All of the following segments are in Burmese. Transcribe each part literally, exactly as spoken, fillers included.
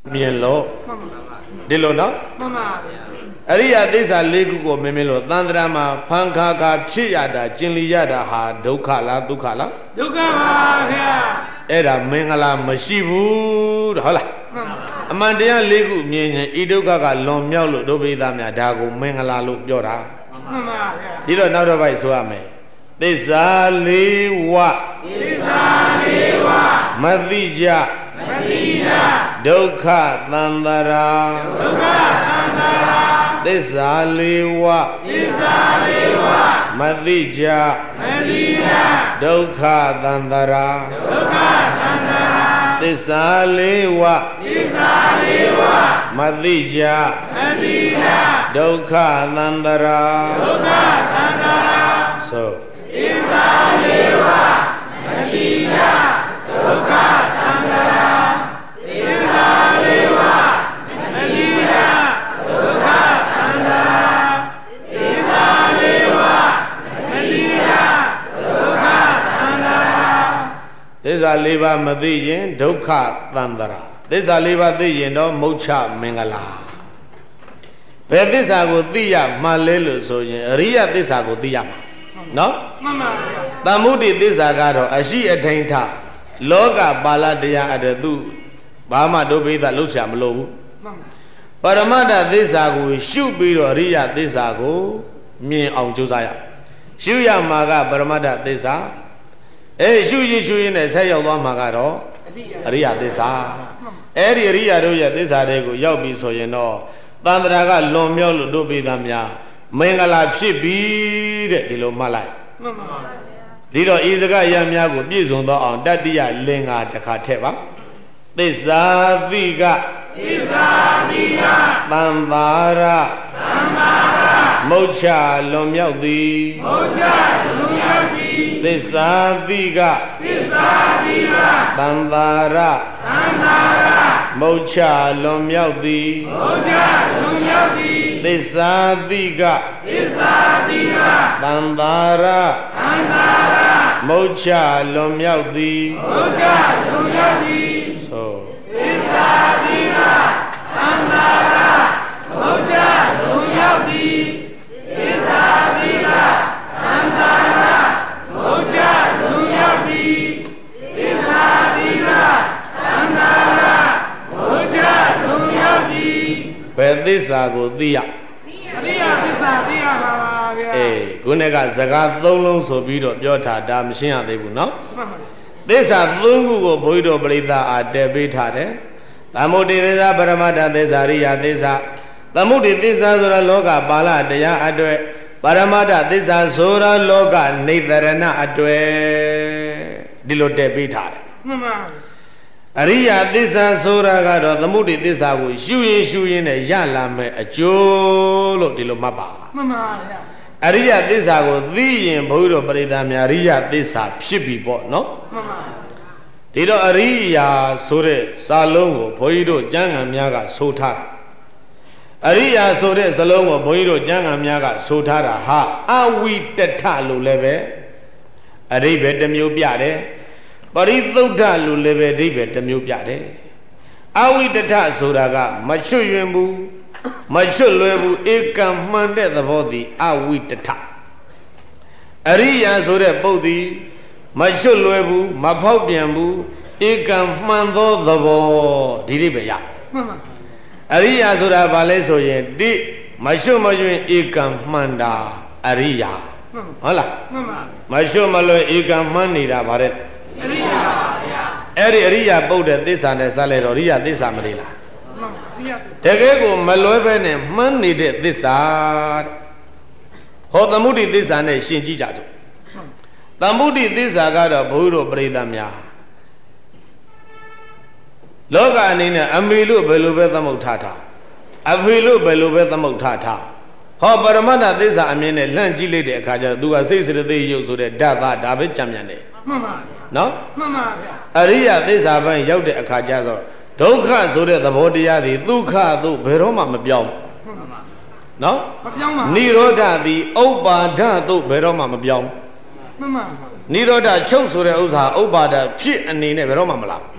မြင်လို့ဒီလိုနော်မှန်ပါဗျာအရိယသစ္စာ၄ခုကိုမင်းမင်းလို့သန္တရာမှာဖန်ခါခါဖြစ်ရတာကျင်လီရတာဟာဒုက္ခလားဒုက္ခလားဒုက္ခပါဗျာအဲ့ဒါမင်္ဂလာမရှိဘူးတဲ့ဟုတ်လားမှန်ပါအမှန်တရား၄ခုမြင်ရင်ဤဒုက္ခကလွန်မြောက်လို့ဒုဗိဒများဒါကိုမင်္ဂလာလို့ပြောတာမှန်ပါဗျာဒီတော့နောက်တစ်ပိုက်ဆိုရမယ်သစ္စာ၄ဝသစ္စာ၄ဝမသိကြမသိကြဒုက္ခသန္တရာဒုက္ခသန္တရာသစ္စာ၄ဝသစ္စာ၄ဝမသိကြမသိကြဒုက္ခသန္တရာဒုက္ခသန္တရာသစ္စာ၄ဝသစ္စာ၄ဝမသိကြမသိကြဒုက္ခသန္တရာဒုက္ခသန္တရာဆိုသစ္စာ၄ဝမသိကြဒုက္ခသန္တရာသစ္စာ၄ဝမသိကြဒုက္ခသန္တရာသစ္စာ၄ဝမသိကြဒုက္ခသန္တရာသစ္စာ၄ပါးမသိရင်ဒုက္ခသန္တရာသစ္စာ၄ပါးသိရင်တော့မုတ်ချမင်္ဂလာဘယ်သစ္စာကိုသိရမှလဲလို့ဆိုရင်အရိယသစ္စာကိုသိရမှာနော်မှန်ပါဗျာသမုဒိသစ္စာကတော့အရှိအထိန်ထလောကပါဠတရားအတ္တသူဘာမှဒုဗိဒလှုပ်ရှားမလို့ဘူးပရမတ္ထသစ္စာကိုရှုပြီးတော့အရိယသစ္စာကိုမြင်အောင်ကြိုးစားရရှုရမှာကပရမတ္ထသစ္စာအဲရှုရင်ရှုရင်နဲ့ဆက်ရောက်သွားမှာကတော့အရိယသစ္စာအဲ့ဒီအရိယတို့ရဲ့သစ္စာတွေကိုရောက်ပြီဆိုရင်တော့သန္တရာကလွန်မြောက်လို့ဒုဗိဒများမင်္ဂလာဖြစ်ပြီတဲ့ဒီလိုမှတ်လိုက်မှန်ပါပါဒီတော့ဤစကားရများကိုပြည့်စုံသောအောင်တတ္တိယလင်္ကာတစ်ခါထည့်ပါသစ္စာတိကသစ္စာတိကသံသာရသံသာရမုတ်ချလွန်မြောက်သည်မုတ်ချလွန်မြောက်သည်သစ္စာတိကသစ္စာတိကသံသာရသံသာရမုတ်ချလွန်မြောက်သည်မုတ်ချလွန်မြောက်သည်သစ္စာတိကသစ္စာတိကသံသာရသံသာရမုတ်ချလွန်မြောက်သည်မုတ်ချလွန်မြောက်သည်ဆိုသစ္စာတိကသံသာရမုတ်ချလွန်မြောက်သည်သစ္စာတိကသံသာရမုတ်ချလွန်မြောက်သည်သစ္စာတိကသံသာရမုတ်ချလွန်မြောက်သည်ဘယ်သစ္စာကိုသိရအရိယသစ္စာသိရပါပါဗျာအေးခုနကစကားသုံးလုံးဆိုပြီးတော့ပြောထားဒါမရှင်းရသေးဘူးနော်သစ္စာသုံးခုကိုဘုန်းကြီးတို့ပရိသတ်အားတည်ပေးထားတယ်သမုဒိသစ္စာပရမတ္ထသစ္စာအရိယသစ္စာသမုဒိသစ္စာဆိုတာလောကပါဠတရားအတွေ့ပရမတ္ထသစ္စာဆိုတာလောကနေသရဏအတွေ့ဒီလိုတည်ပေးထားတယ်မှန်ပါအရိယသစ္စာဆိုတာကတော့သမုဒိသစ္စာကိုရှုရင်ရှုရင်နဲ့ရလာမယ်အကျိုးလို့ဒီလိုမှတ်ပါမှန်ပါဗျာအရိယသစ္စာကိုသိရင်ဘုန်းကြီးတို့ပရိသတ်များအရိယသစ္စာဖြစ်ပြီပေါ့နော်မှန်ပါဒီတော့အရိယာဆိုတဲ့စာလုံးကိုဘုန်းကြီးတို့ကျမ်းဂန်များကဆိုထားတာအရိယာဆိုတဲ့စလုံးကိုဘုန်းကြီးတို့ကျမ်းဂန်များကဆိုထားတာဟာအဝိတထလို့လည်းပဲအရိဘယ်တစ်မျိုးပြတယ်ပရိသုဒ္ဓလို့လည်းပဲအဓိပ္ပာယ်တစ်မျိုးပြတယ်အဝိတထဆိုတာကမချွတ်ယွင်ဘူးမချွတ်လွယ်ဘူးဧကံမှန်တဲ့သဘောသည်အဝိတထအရိယာဆိုတဲ့ပုဒ်သည်မချွတ်လွယ်ဘူးမဖောက်ပြန်ဘူးဧကံမှန်သောသဘောဒီအိဗယ်ရမှန်ပါအရိယာဆိုတာဘာလဲဆိုရင်တိမချွတ်မယွင်ဧကံမှန်တာအရိယာဟုတ်လားမှန်ပါမချွတ်မလွယ်ဧကံမှန်နေတာဗါတဲ့အရိယာပါဗျာအဲ့ဒီအရိယာပုဒ်တဲ့သစ္စာနဲ့စလိုက်တော့အရိယာသစ္စာမလေးလားမှန်ပါအရိယာသစ္စာတကယ်ကိုမလွဲပဲနဲ့မှန်းနေတဲ့သစ္စာဟောသမုဒိသစ္စာနဲ့ရှင်းကြည့်ကြစို့သမုဒိသစ္စာကတော့ဘုရားတို့ပရိသတ်များလောကအနေနဲ့အမေလို့ဘယ်လိုပဲသမုဋ္ဌာထားအဖေလို့ဘယ်လိုပဲသမုဋ္ဌာထားဟောပရမတ္ထသစ္စာအမြင်နဲ့လှန့်ကြည့်လိုက်တဲ့အခါကျတော့သူကစိတ်စရသေးရုပ်ဆိုတဲ့ဓာတ်သားဒါပဲကြံမြန်တယ်မှန်ပါနော်မှန်ပါဗျာအရိယသစ္စာပိုင်းရောက်တဲ့အခါကျတော့ဒုက္ခဆိုတဲ့သဘောတရားသည်ဒုက္ခသို့ဘယ်တော့မှမပြောင်းမှန်ပါနော်မပြောင်းပါနိရောဓသည်ဥပ္ပါဒသို့ဘယ်တော့မှမပြောင်းမှန်ပါနိရောဓချုပ်ဆိုတဲ့ဥစ္စာဥပ္ပါဒဖြစ်အနေနဲ့ဘယ်တော့မှမလားမ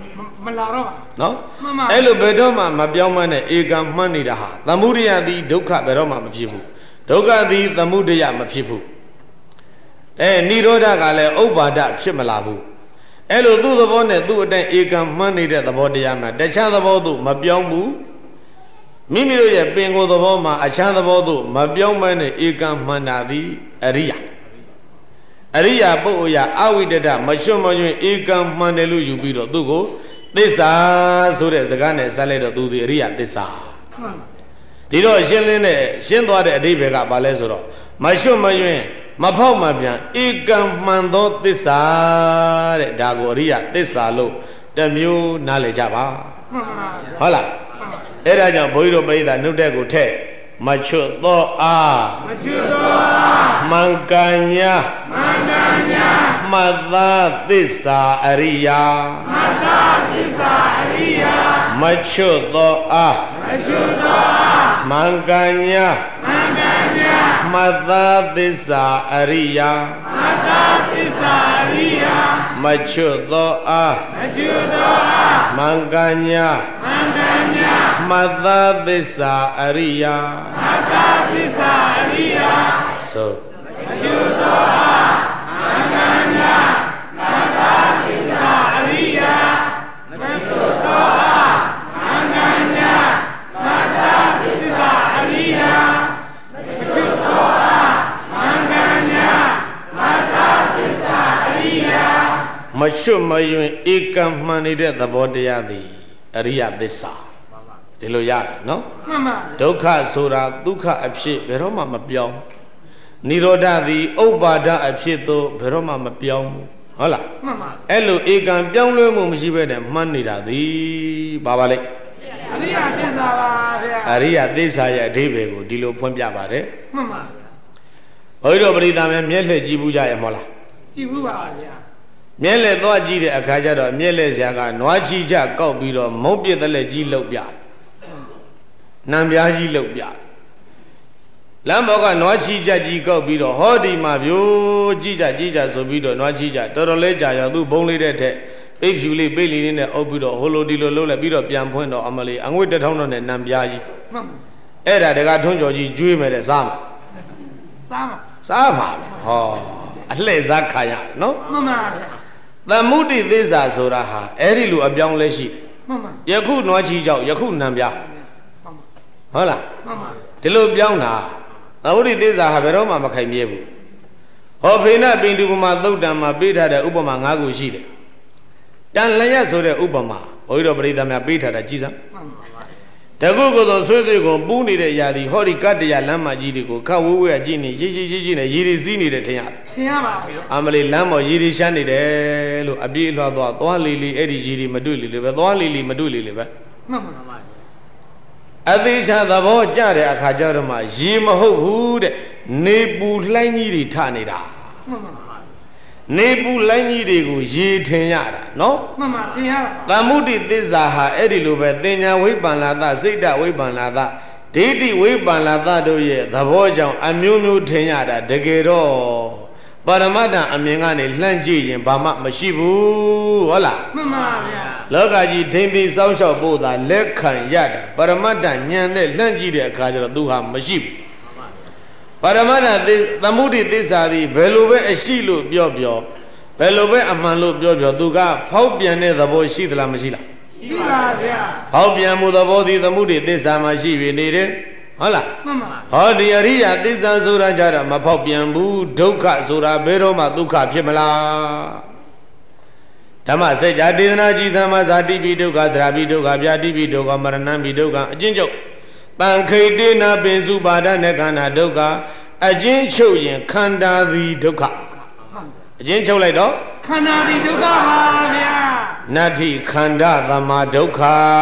မလာတော့နော်အဲ့လိုဘယ်တော့မှမပြောင်းမနဲ့ဧကံမှန်းနေတာဟာသမုဒယသည်ဒုက္ခဘယ်တော့မှမဖြစ်ဘူးဒုက္ခသည်သမုဒယမဖြစ်ဘူးအဲនិရောဓကလည်းဥပ္ပါဒဖြစ်မလာဘူးအဲ့လိုသူ့သဘောနဲ့သူ့အတိုင်းဧကံမှန်းနေတဲ့သဘောတရားမှာတခြားသဘောသို့မပြောင်းဘူးမိမိတို့ရဲ့ပင်ကိုယ်သဘောမှာအခြားသဘောသို့မပြောင်းမနဲ့ဧကံမှန်တာသည်အရိယာအရိယာပုဂ္ဂိုလ်ရာအဝိတ္တမချွတ်မကျွင်းဧကံမှန်တယ်လို့ယူပြီးတော့သူ့ကိုသစ္စာဆိုတဲ့စကားနဲ့ဆက်လိုက်တော့သူဒီအရိယာသစ္စာဒီတော့ရှင်းလင်းတဲ့ရှင်းသွားတဲ့အဓိပ္ပာယ်ကဘာလဲဆိုတော့မချွတ်မကျွင်းမဖောက်မပြန်ဧကံမှန်သောသစ္စာတဲ့ဒါကိုအရိယာသစ္စာလို့တမျိုးနားလည်ကြပါဟုတ်လားအဲ့ဒါကြောင့်ဘုန်းကြီးတို့ပရိသတ်နှုတ်တဲ့ကိုထက်မချွတ်သောအားမချွတ်သောအားမင်္ဂညာမင်္ဂညာမတ္တသစ္စာအရိယာမတ္တသစ္စာအရိယာမချွတ်သောအားမချွတ်သောအားမင်္ဂညာမင်္ဂညာမတ္တသစ္စာအရိယာမတ္တသစ္စာအရိယာမချွတ်သောအားမချွတ်သောအားမင်္ဂညာမင်္ဂညာမတ္တသစ္စာအရိယာမတ္တသစ္စာအရိယာသို့မချွတ်သောအားမင်္ဂညာမတ္တသစ္စာအရိယာမချွတ်သောအားမင်္ဂညာမတ္တသစ္စာအရိယာမချွတ်သောအားမင်္ဂညာမတ္တသစ္စာအရိယာမချွတ်မယွင်ဧကံမှန်နေတဲ့သဘောတရားသည်အရိယသစ္စာဒီလိုရတယ်နော်မှန်ပါဒုက္ခဆိုတာဒုက္ခအဖြစ်ဘယ်တော့မှမပြောင်းនិရောဓသည်ဥပ္ပါဒအဖြစ်သို့ဘယ်တော့မှမပြောင်းဘူးဟုတ်လားမှန်ပါအဲ့လိုဧကံပြောင်းလဲမှုမရှိဘဲနဲ့မှန်းနေတာသည်ဘာပါလဲအရိယသစ္စာပါဗျာအရိယသစ္စာရဲ့အဓိပ္ပာယ်ကိုဒီလိုဖွင့်ပြပါတယ်မှန်ပါဘုရားတို့ပရိသတ်များမျက်လှည့်ကြည့်ဘူးကြရဲ့မဟုတ်လားကြည့်ဘူးပါဗျာမျက်လက်သွားကြည့်တဲ့အခါကျတော့မျက်လက်ဆရာကနွားချီကြကောက်ပြီးတော့မုံပြစ်တဲ့လက်ကြီးလှုပ်ပြနံပြားကြီးလှုပ်ပြလမ်းဘောကနွားချီကြကြီးကောက်ပြီးတော့ဟောဒီမှာဗျိုးကြည့်ကြကြည့်ကြဆိုပြီးတော့နွားချီကြတော်တော်လေးကြာရောသူ့ဘုံလေးတဲ့ထက်ပိတ်ဖြူလေးပိတ်လေးနဲ့အုပ်ပြီးတော့ဟိုလိုဒီလိုလှုပ်လိုက်ပြီးတော့ပြန်ဖွင့်တော့အမလေးအငွေ့တစ်ထောင်တော့နဲ့နံပြားကြီးအဲ့ဒါတကထွန်းကျော်ကြီးကျွေးမယ်တဲ့စားမှာစားမှာစားမှာဟောအလှဲ့စားခါရနော်မှန်ပါဗျာသမုဒိသစ္စာဆိုတာဟာအဲ့ဒီလိုအပြောင်းလဲရှိမှန်ပါယခုနွားချီကြောက်ယခုနံပြားဟုတ်လားမှန်ပါဒီလိုပြောင်းတာသမုဒိသစ္စာဟာဘယ်တော့မှမခိုင်မြဲဘူးဟောဖေနပိန္ဒုပမာသုတ်တံမှာပေးထားတဲ့ဥပမာ၅ခုရှိတယ်တန်လျက်ဆိုတဲ့ဥပမာဘုန်းကြီးတို့ပရိသတ်များပေးထားတာကြည်စမ်းတကုကုသောဆွေးဆွေးကိုပူးနေတဲ့ຢာသည်ဟောဒီကတ္တရာလမ်းမကြီးတွေကိုခတ်ဝဲဝဲကြည့်နေရေးရေးရေးရေးနဲ့ရည်ရည်စည်းနေတယ်ထင်ရတယ်ထင်ရပါဘူးအမလေးလမ်းပေါ်ရည်ရည်ရှမ်းနေတယ်လို့အပြေးလွှားသွားသွားလီလီအဲ့ဒီရည်ရည်မတွေ့လီလေပဲသွားလီလီမတွေ့လီလေပဲမှန်ပါပါအသေးချာသဘောကျတဲ့အခါကျတော့မှရေမဟုတ်ဘူးတဲ့နေပူလှိုင်းကြီးတွေထနေတာမှန်ပါနေပူလိုင်းကြီးတွေကိုရေထင်ရတာနော်မှန်ပါထင်ရတာသမုဒိသစ္စာဟာအဲ့ဒီလိုပဲတင်ညာဝိပ္ပန္နာသစိတ်တဝိပ္ပန္နာသဒိဋ္ဌိဝိပ္ပန္နာသတို့ရဲ့သဘောကြောင့်အမျိုးမျိုးထင်ရတာတကယ်တော့ပရမတ္တအမြင်ကနေလှမ်းကြည့်ရင်ဘာမှမရှိဘူးဟုတ်လားမှန်ပါဗျာလောကကြီးထိမ့်သိစောင့်ရှောက်ဖို့သာလက်ခံရတာပရမတ္တဉာဏ်နဲ့လှမ်းကြည့်တဲ့အခါကျတော့သူဟာမရှိဘူးပရမတ္ထသမုဒိသစ္စာသည်ဘယ်လိုပဲအရှိလို့ပြောပြောဘယ်လိုပဲအမှန်လို့ပြောပြောသူကဖောက်ပြန်တဲ့သဘောရှိသလားမရှိလားရှိပါဗျာဖောက်ပြန်မှုသဘောသည်သမုဒိသစ္စာမှာရှိပြီနေတယ်ဟုတ်လားမှန်ပါဟောဒီအရိယသစ္စာဆိုတာကြတော့မဖောက်ပြန်ဘူးဒုက္ခဆိုတာဘယ်တော့မှဒုက္ခဖြစ်မလားဓမ္မစကြာဒေသနာကြီးသမာဇာတိပိဒုက္ခသရာပိဒုက္ခဗျာတိပိဒုက္ခမရဏံပိဒုက္ခအချင်းချုပ်တန်ခိတေနာပင်စုပါဒနဲ့ခန္ဓာဒုက္ခအချင်းချုပ်ရင်ခန္ဓာသည်ဒုက္ခအချင်းချုပ်လိုက်တော့ခန္ဓာသည်ဒုက္ခပါဗျာနတ္ထိခန္ဓာသမာဒုက္ခ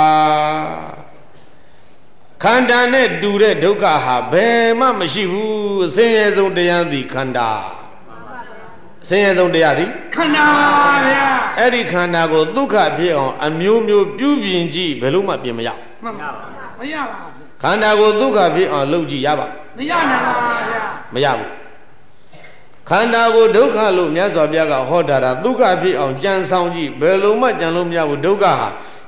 ခန္ဓာနဲ့တူတဲ့ဒုက္ခဟာဘယ်မှမရှိဘူးအစင်းရဲဆုံးတရားသည်ခန္ဓာအစင်းရဲဆုံးတရားသည်ခန္ဓာပါဗျာအဲ့ဒီခန္ဓာကိုဒုက္ခဖြစ်အောင်အမျိုးမျိုးပြုပြင်ကြည့်ဘယ်လို့မှပြင်မရမှန်ပါပါမရပါဘူးခန္ဓာကိုဒုက္ခဖြစ်အောင်လုပ်ကြည့်ရပါမရနိုင်ပါဗျာမရဘူးခန္ဓာကိုဒုက္ခလို့မြတ်စွာဘုရားကဟောတာတာဒုက္ခဖြစ်အောင်ကြံဆောင်ကြည့်ဘယ်လိုမှကြံလို့မရဘူးဒုက္ခဟာ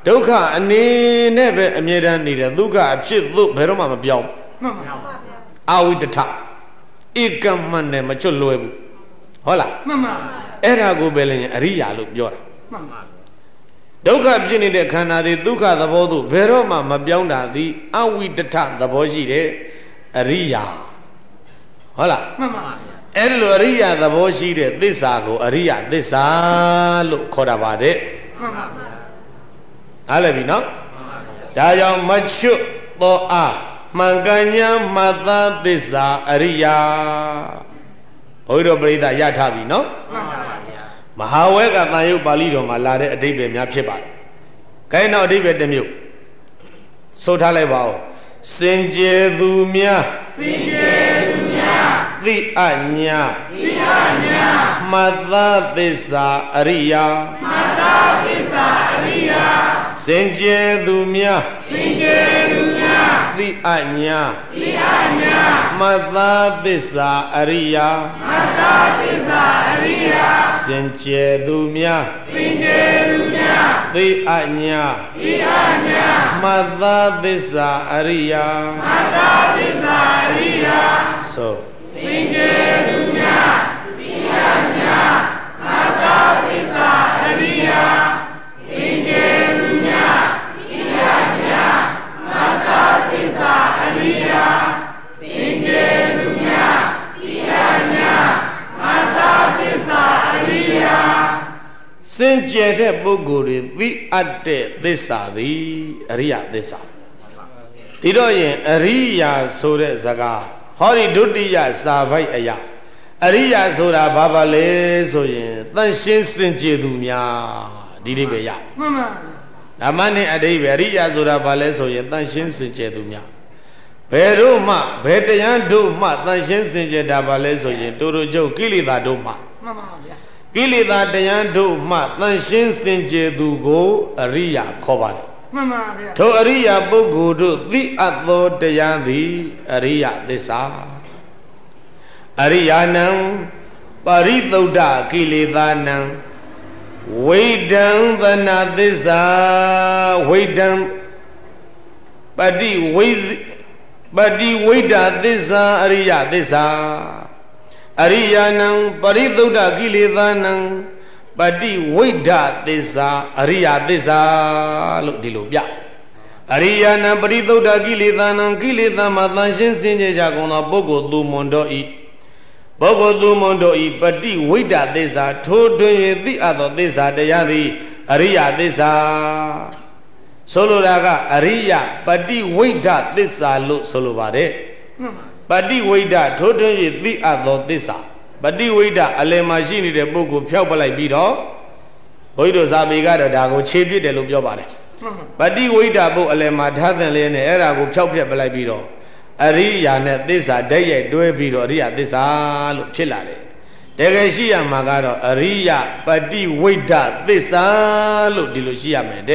ဒုက္ခအနေနဲ့ပဲအမြဲတမ်းနေတယ်ဒုက္ခအဖြစ်သို့ဘယ်တော့မှမပြောင်းမှန်ပါအာဝိတထဧကမှန်နဲ့မချွတ်လွယ်ဘူးဟုတ်လားမှန်ပါအဲ့ဒါကိုပဲလည်းအရိယာလို့ပြောတာမှန်ပါဒုက္ခဖြစ်နေတဲ့ခန္ဓာသည်ဒုက္ခသဘောသို့ဘယ်တော့မှမပြောင်းတာသည်အဝိတထသဘောရှိတဲ့အရိယာဟုတ်လားမှန်ပါအဲ့လိုအရိယာသဘောရှိတဲ့သစ္စာကိုအရိယသစ္စာလို့ခေါ်တာပါတဲ့မှန်ပါအားလည်းပြီနော်ဒါကြောင့်မချွတ်သောအားမှန်ကန်ညာမသာသစ္စာအရိယာဘုရားပရိသတ်ရထားပြီနော်မှန်ပါဗျာမဟာဝဲကတန်ရုပ်ပါဠိတော်မှာလာတဲ့အဓိပ္ပာယ်များဖြစ်ပါတယ်ခိုင်းတော့အဓိပ္ပာယ်တစ်မျိုးဆိုထားလိုက်ပါဦးစင်ကြယ်သူများစင်ကြယ်သူများသိအညာသိအညာမသာသစ္စာအရိယာမသာသစ္စာအရိယာစင်ကြယ်သူများစင်ကြယ်သူများသိအညာသိအညာမသာသစ္စာအရိယာမသာသစ္စာအရိယာစင်ကြယ်သူများစင်ကြယ်သူများသိအညာသိအညာမသာသစ္စာအရိယာမသာသစ္စာအရိယာဆိုစင်ကြယ်သူများသိအညာမသာသစ္စာအရိယာစင်ကြယ်သူများသိအညာမသာသစ္စာအရိယာစင်ကြယ်သူများသိအညာမသာသစ္စာအရိယာစင်ကြယ်တဲ့ပုဂ္ဂိုလ်တွေသိအပ်တဲ့သစ္စာသည်အရိယသစ္စာဒီတော့ရင်အရိယာဆိုတဲ့စကားဟောဒီဒုတိယစာပိုက်အရာအရိယာဆိုတာဘာပါလဲဆိုရင်တန်ရှင်းစင်ကြယ်သူများဒီလေးပဲရမှန်ပါဓမ္မနဲ့အဓိပ္ပာယ်အရိယာဆိုတာဘာလဲဆိုရင်တန်ရှင်းစင်ကြယ်သူများဘယ်တို့မှဘယ်တရားတို့မှတန်ရှင်းစင်ကြယ်တာဘာလဲဆိုရင်တူတူချုပ်ကိလေသာတို့မှမှန်ပါဗျာကိလေသာတရားတို့မှတန်ရှင်းစင်ကြယ်သူကိုအရိယာခေါ်ပါတယ်မှန်ပါဗျာထိုအရိယာပုဂ္ဂိုလ်တို့သိအပ်သောတရားသည်အရိယသစ္စာအရိယာနံပရိသုဒ္ဓကိလေသာနံဝိဒံသနာသစ္စာဝိဒံပတိဝိပတိဝိဒသစ္စာအရိယသစ္စာအရိယာနံပရိသုဒ္ဓကိလေသာနံပတိဝိဒသစ္စာအရိယသစ္စာလို့ဒီလိုပြအရိယာနံပရိသုဒ္ဓကိလေသာနံကိလေသာမှာတန်ရှင်းစင်ကြယ်ကြကုန်သောပုဂ္ဂိုလ်သူမွန်တော်ဤပုဂ္ဂိုလ်သူမွန်တော်ဤပတိဝိဒသစ္စာထိုးတွင်၍သိအပ်သောသစ္စာတရားသည်အရိယသစ္စာဆိုလိုတာကအရိယပတိဝိဒသစ္စာလို့ဆိုလိုပါတယ်ပတိဝိဒထိုးတွင်၍သိအပ်သောသစ္စာပတိဝိဒအလယ်မှာရှိနေတဲ့ပုဂ္ဂိုလ်ဖြောက်ပလိုက်ပြီးတော့ဘုန်းကြီးတို့ဇာပေကတော့ဒါကိုခြေပြစ်တယ်လို့ပြောပါတယ်ပတိဝိဒဘုအလယ်မှာထားတဲ့လေးနဲ့အဲ့ဒါကိုဖြောက်ပြက်ပလိုက်ပြီးတော့အရိယာနဲ့သစ္စာဓာတ်ရိုက်တွဲပြီးတော့အရိယသစ္စာလို့ဖြစ်လာတယ်တကယ်ရှိရမှာကတော့အရိယပတိဝိဒသစ္စာလို့ဒီလိုရှိရမယ်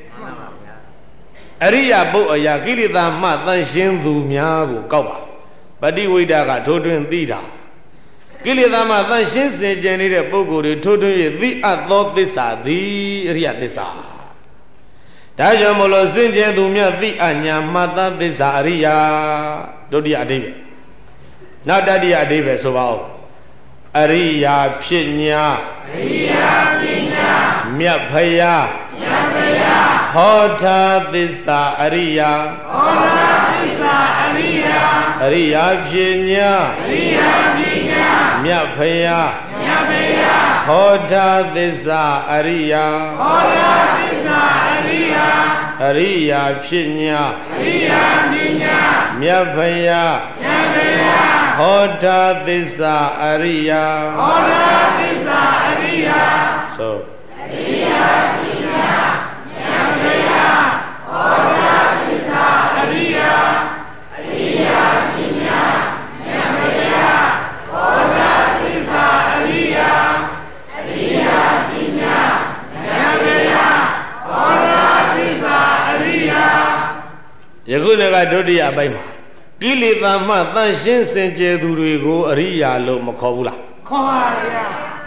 တဲ့အရိယဘုအရာကိလေသာမှတန်ရှင်းသူများကိုကောက်ပါပတိဝိဒကထိုးတွင်သိတာကိလေသာမှတန်ရှင်းစင်ကြယ်နေတဲ့ပုဂ္ဂိုလ်တွေထိုးထွင်း၍သိအပ်သောသစ္စာသည်အရိယသစ္စာဒါကြောင့်မလို့စင်ကြယ်သူများသိအညာမှတ်သားသစ္စာအရိယာဒုတိယအဓိပ္ပာယ်နောက်တတိယအဓိပ္ပာယ်ဆိုပါဦးအရိယာဖြစ်ညာအရိယာဖြစ်ညာမြတ်ဖယားမြတ်ဖယားဟောတာသစ္စာအရိယာဟောတာသစ္စာအရိယာအရိယာဖြစ်ညာအရိယာဖြစ်ညာမြတ်ဖယားမြတ်ဖယားဟောတာသစ္စာအရိယာဟောတာသစ္စာအရိယာအရိယာဖြစ်ညာအရိယာဖြစ်ညာမြတ်ဖယားမြတ်ဖယားဟောတာသစ္စာအရိယာဟောတာသစ္စာအရိယာဆိုအရိယာဖြစ်ညာမြတ်ဖယားဟောတာသစ္စာအရိယာအရိယာဖြစ်ညာမြတ်ဖယားဟောတာသစ္စာအရိယာအရိယာဖြစ်ညာမြတ်ဖယားဟောတာသစ္စာအရိယာယခုနကဒုတိယအပိုင်းမှာကိလေသာမှတန်ရှင်းစင်ကြယ်သူတွေကိုအရိယာလို့မခေါ်ဘူးလားခေါ်ပါဗျာ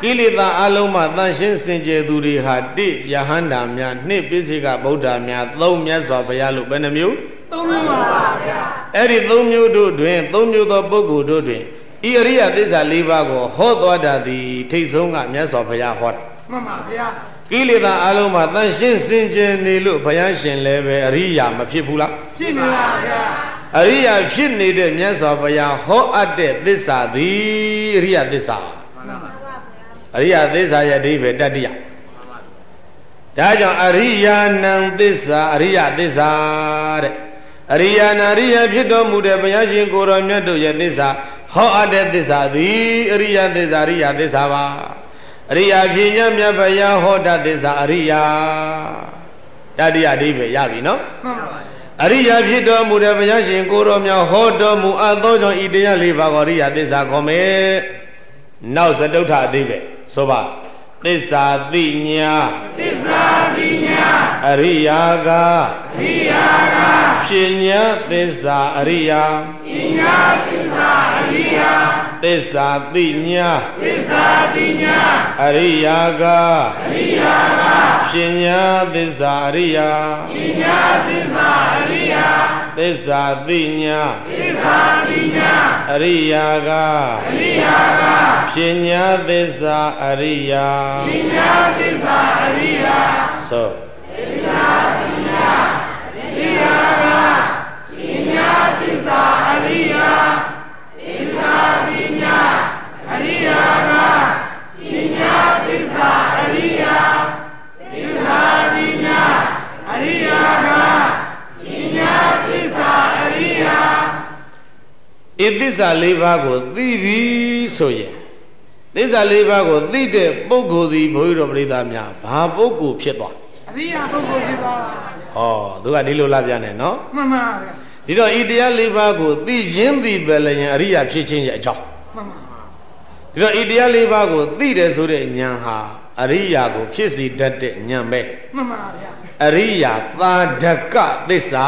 ကိလေသာအလုံးမှတန်ရှင်းစင်ကြယ်သူတွေဟာတိယဟန္တာများနှစ်ပိစိကဗုဒ္ဓများသုံးမြတ်စွာဘုရားလို့ဘယ်နှမျိုးသုံးမျိုးပါဗျာအဲ့ဒီသုံးမျိုးတို့တွင်သုံးမျိုးသောပုဂ္ဂိုလ်တို့တွင်ဤအရိယသစ္စာ၄ပါးကိုဟောသွားတတ်သည်ထိတ်ဆုံးကမြတ်စွာဘုရားဟောတာမှန်ပါဗျာကိလေသာအလုံးမှတန်ရှင်းစင်ကြယ်နေလို့ဘုရားရှင်လည်းပဲအရိယာမဖြစ်ဘူးလားဖြစ်ပါဗျာအရိယာဖြစ်နေတဲ့မြတ်စွာဘုရားဟောအပ်တဲ့သစ္စာသည်အရိယသစ္စာအရိယသစ္စာရဲ့အဓိပ္ပာယ်တတ္တိယဒါကြောင့်အရိယာနံသစ္စာအရိယသစ္စာတဲ့အရိယာနာရိယဖြစ်တော်မူတဲ့ဘုရားရှင်ကိုယ်တော်မြတ်တို့ရဲ့သစ္စာဟောအပ်တဲ့သစ္စာသည်အရိယသစ္စာအရိယသစ္စာပါအရိယာဖြစ်ညမြတ်ဘုရားဟောတတ်သစ္စာအရိယာတတ္တိယအဓိပ္ပာယ်ရပြီနော်မှန်ပါပါအရိယာဖြစ်တော်မူတဲ့ဘုရားရှင်ကိုယ်တော်မြတ်ဟောတော်မူအပ်သောကြောင့်ဤတရားလေးပါးကိုအရိယသစ္စာခေါ်မယ်နောက်စတုထအဓိပ္ပာယ်ဆိုပါသစ္စာတိညာသစ္စာတိညာအရိယာကအရိယာကဖြစ်ညာသစ္စာအရိယာဖြစ်ညာသစ္စာအရိယာသစ္စာတိညာသစ္စာတိညာအရိယာကအရိယာကဖြစ်ညာသစ္စာအရိယာဖြစ်ညာသစ္စာအရိယာသစ္စာတိညာသစ္စာတိညာအရိယာကအရိယာကဖြစ်ညာသစ္စာအရိယာဖြစ်ညာသစ္စာအရိယာဆိုသစ္စာတိညာအရိယာကဖြစ်ညာသစ္စာအရိယာသစ္စာတိညာအရိယာကဖြစ်ညာသစ္စာအရိယာသစ္စာတိညာအရိယာကဖြစ်ညာသစ္စာအရိယာဤသစ္စာလေးပါးကိုသိပြီဆိုရင်သစ္စာလေးပါးကိုသိတဲ့ပုဂ္ဂိုလ်သည်ဘုန်းကြီးတို့ပရိသတ်များဘာပုဂ္ဂိုလ်ဖြစ်သွားအရိယာပုဂ္ဂိုလ်ဖြစ်သွားဟောသူကဒီလိုလားပြန်တယ်နော်မှန်ပါဗျာဒီတော့ဤတရားလေးပါးကိုသိခြင်းသိပဲလျင်အရိယာဖြစ်ခြင်းရဲ့အကြောင်းမှန်ပါဒီတော့ဤတရားလေးပါးကိုသိတယ်ဆိုတဲ့ဉာဏ်ဟာအရိယာကိုဖြစ်စေတတ်တဲ့ဉာဏ်ပဲမှန်ပါဗျာအရိယာသာဓကသစ္စာ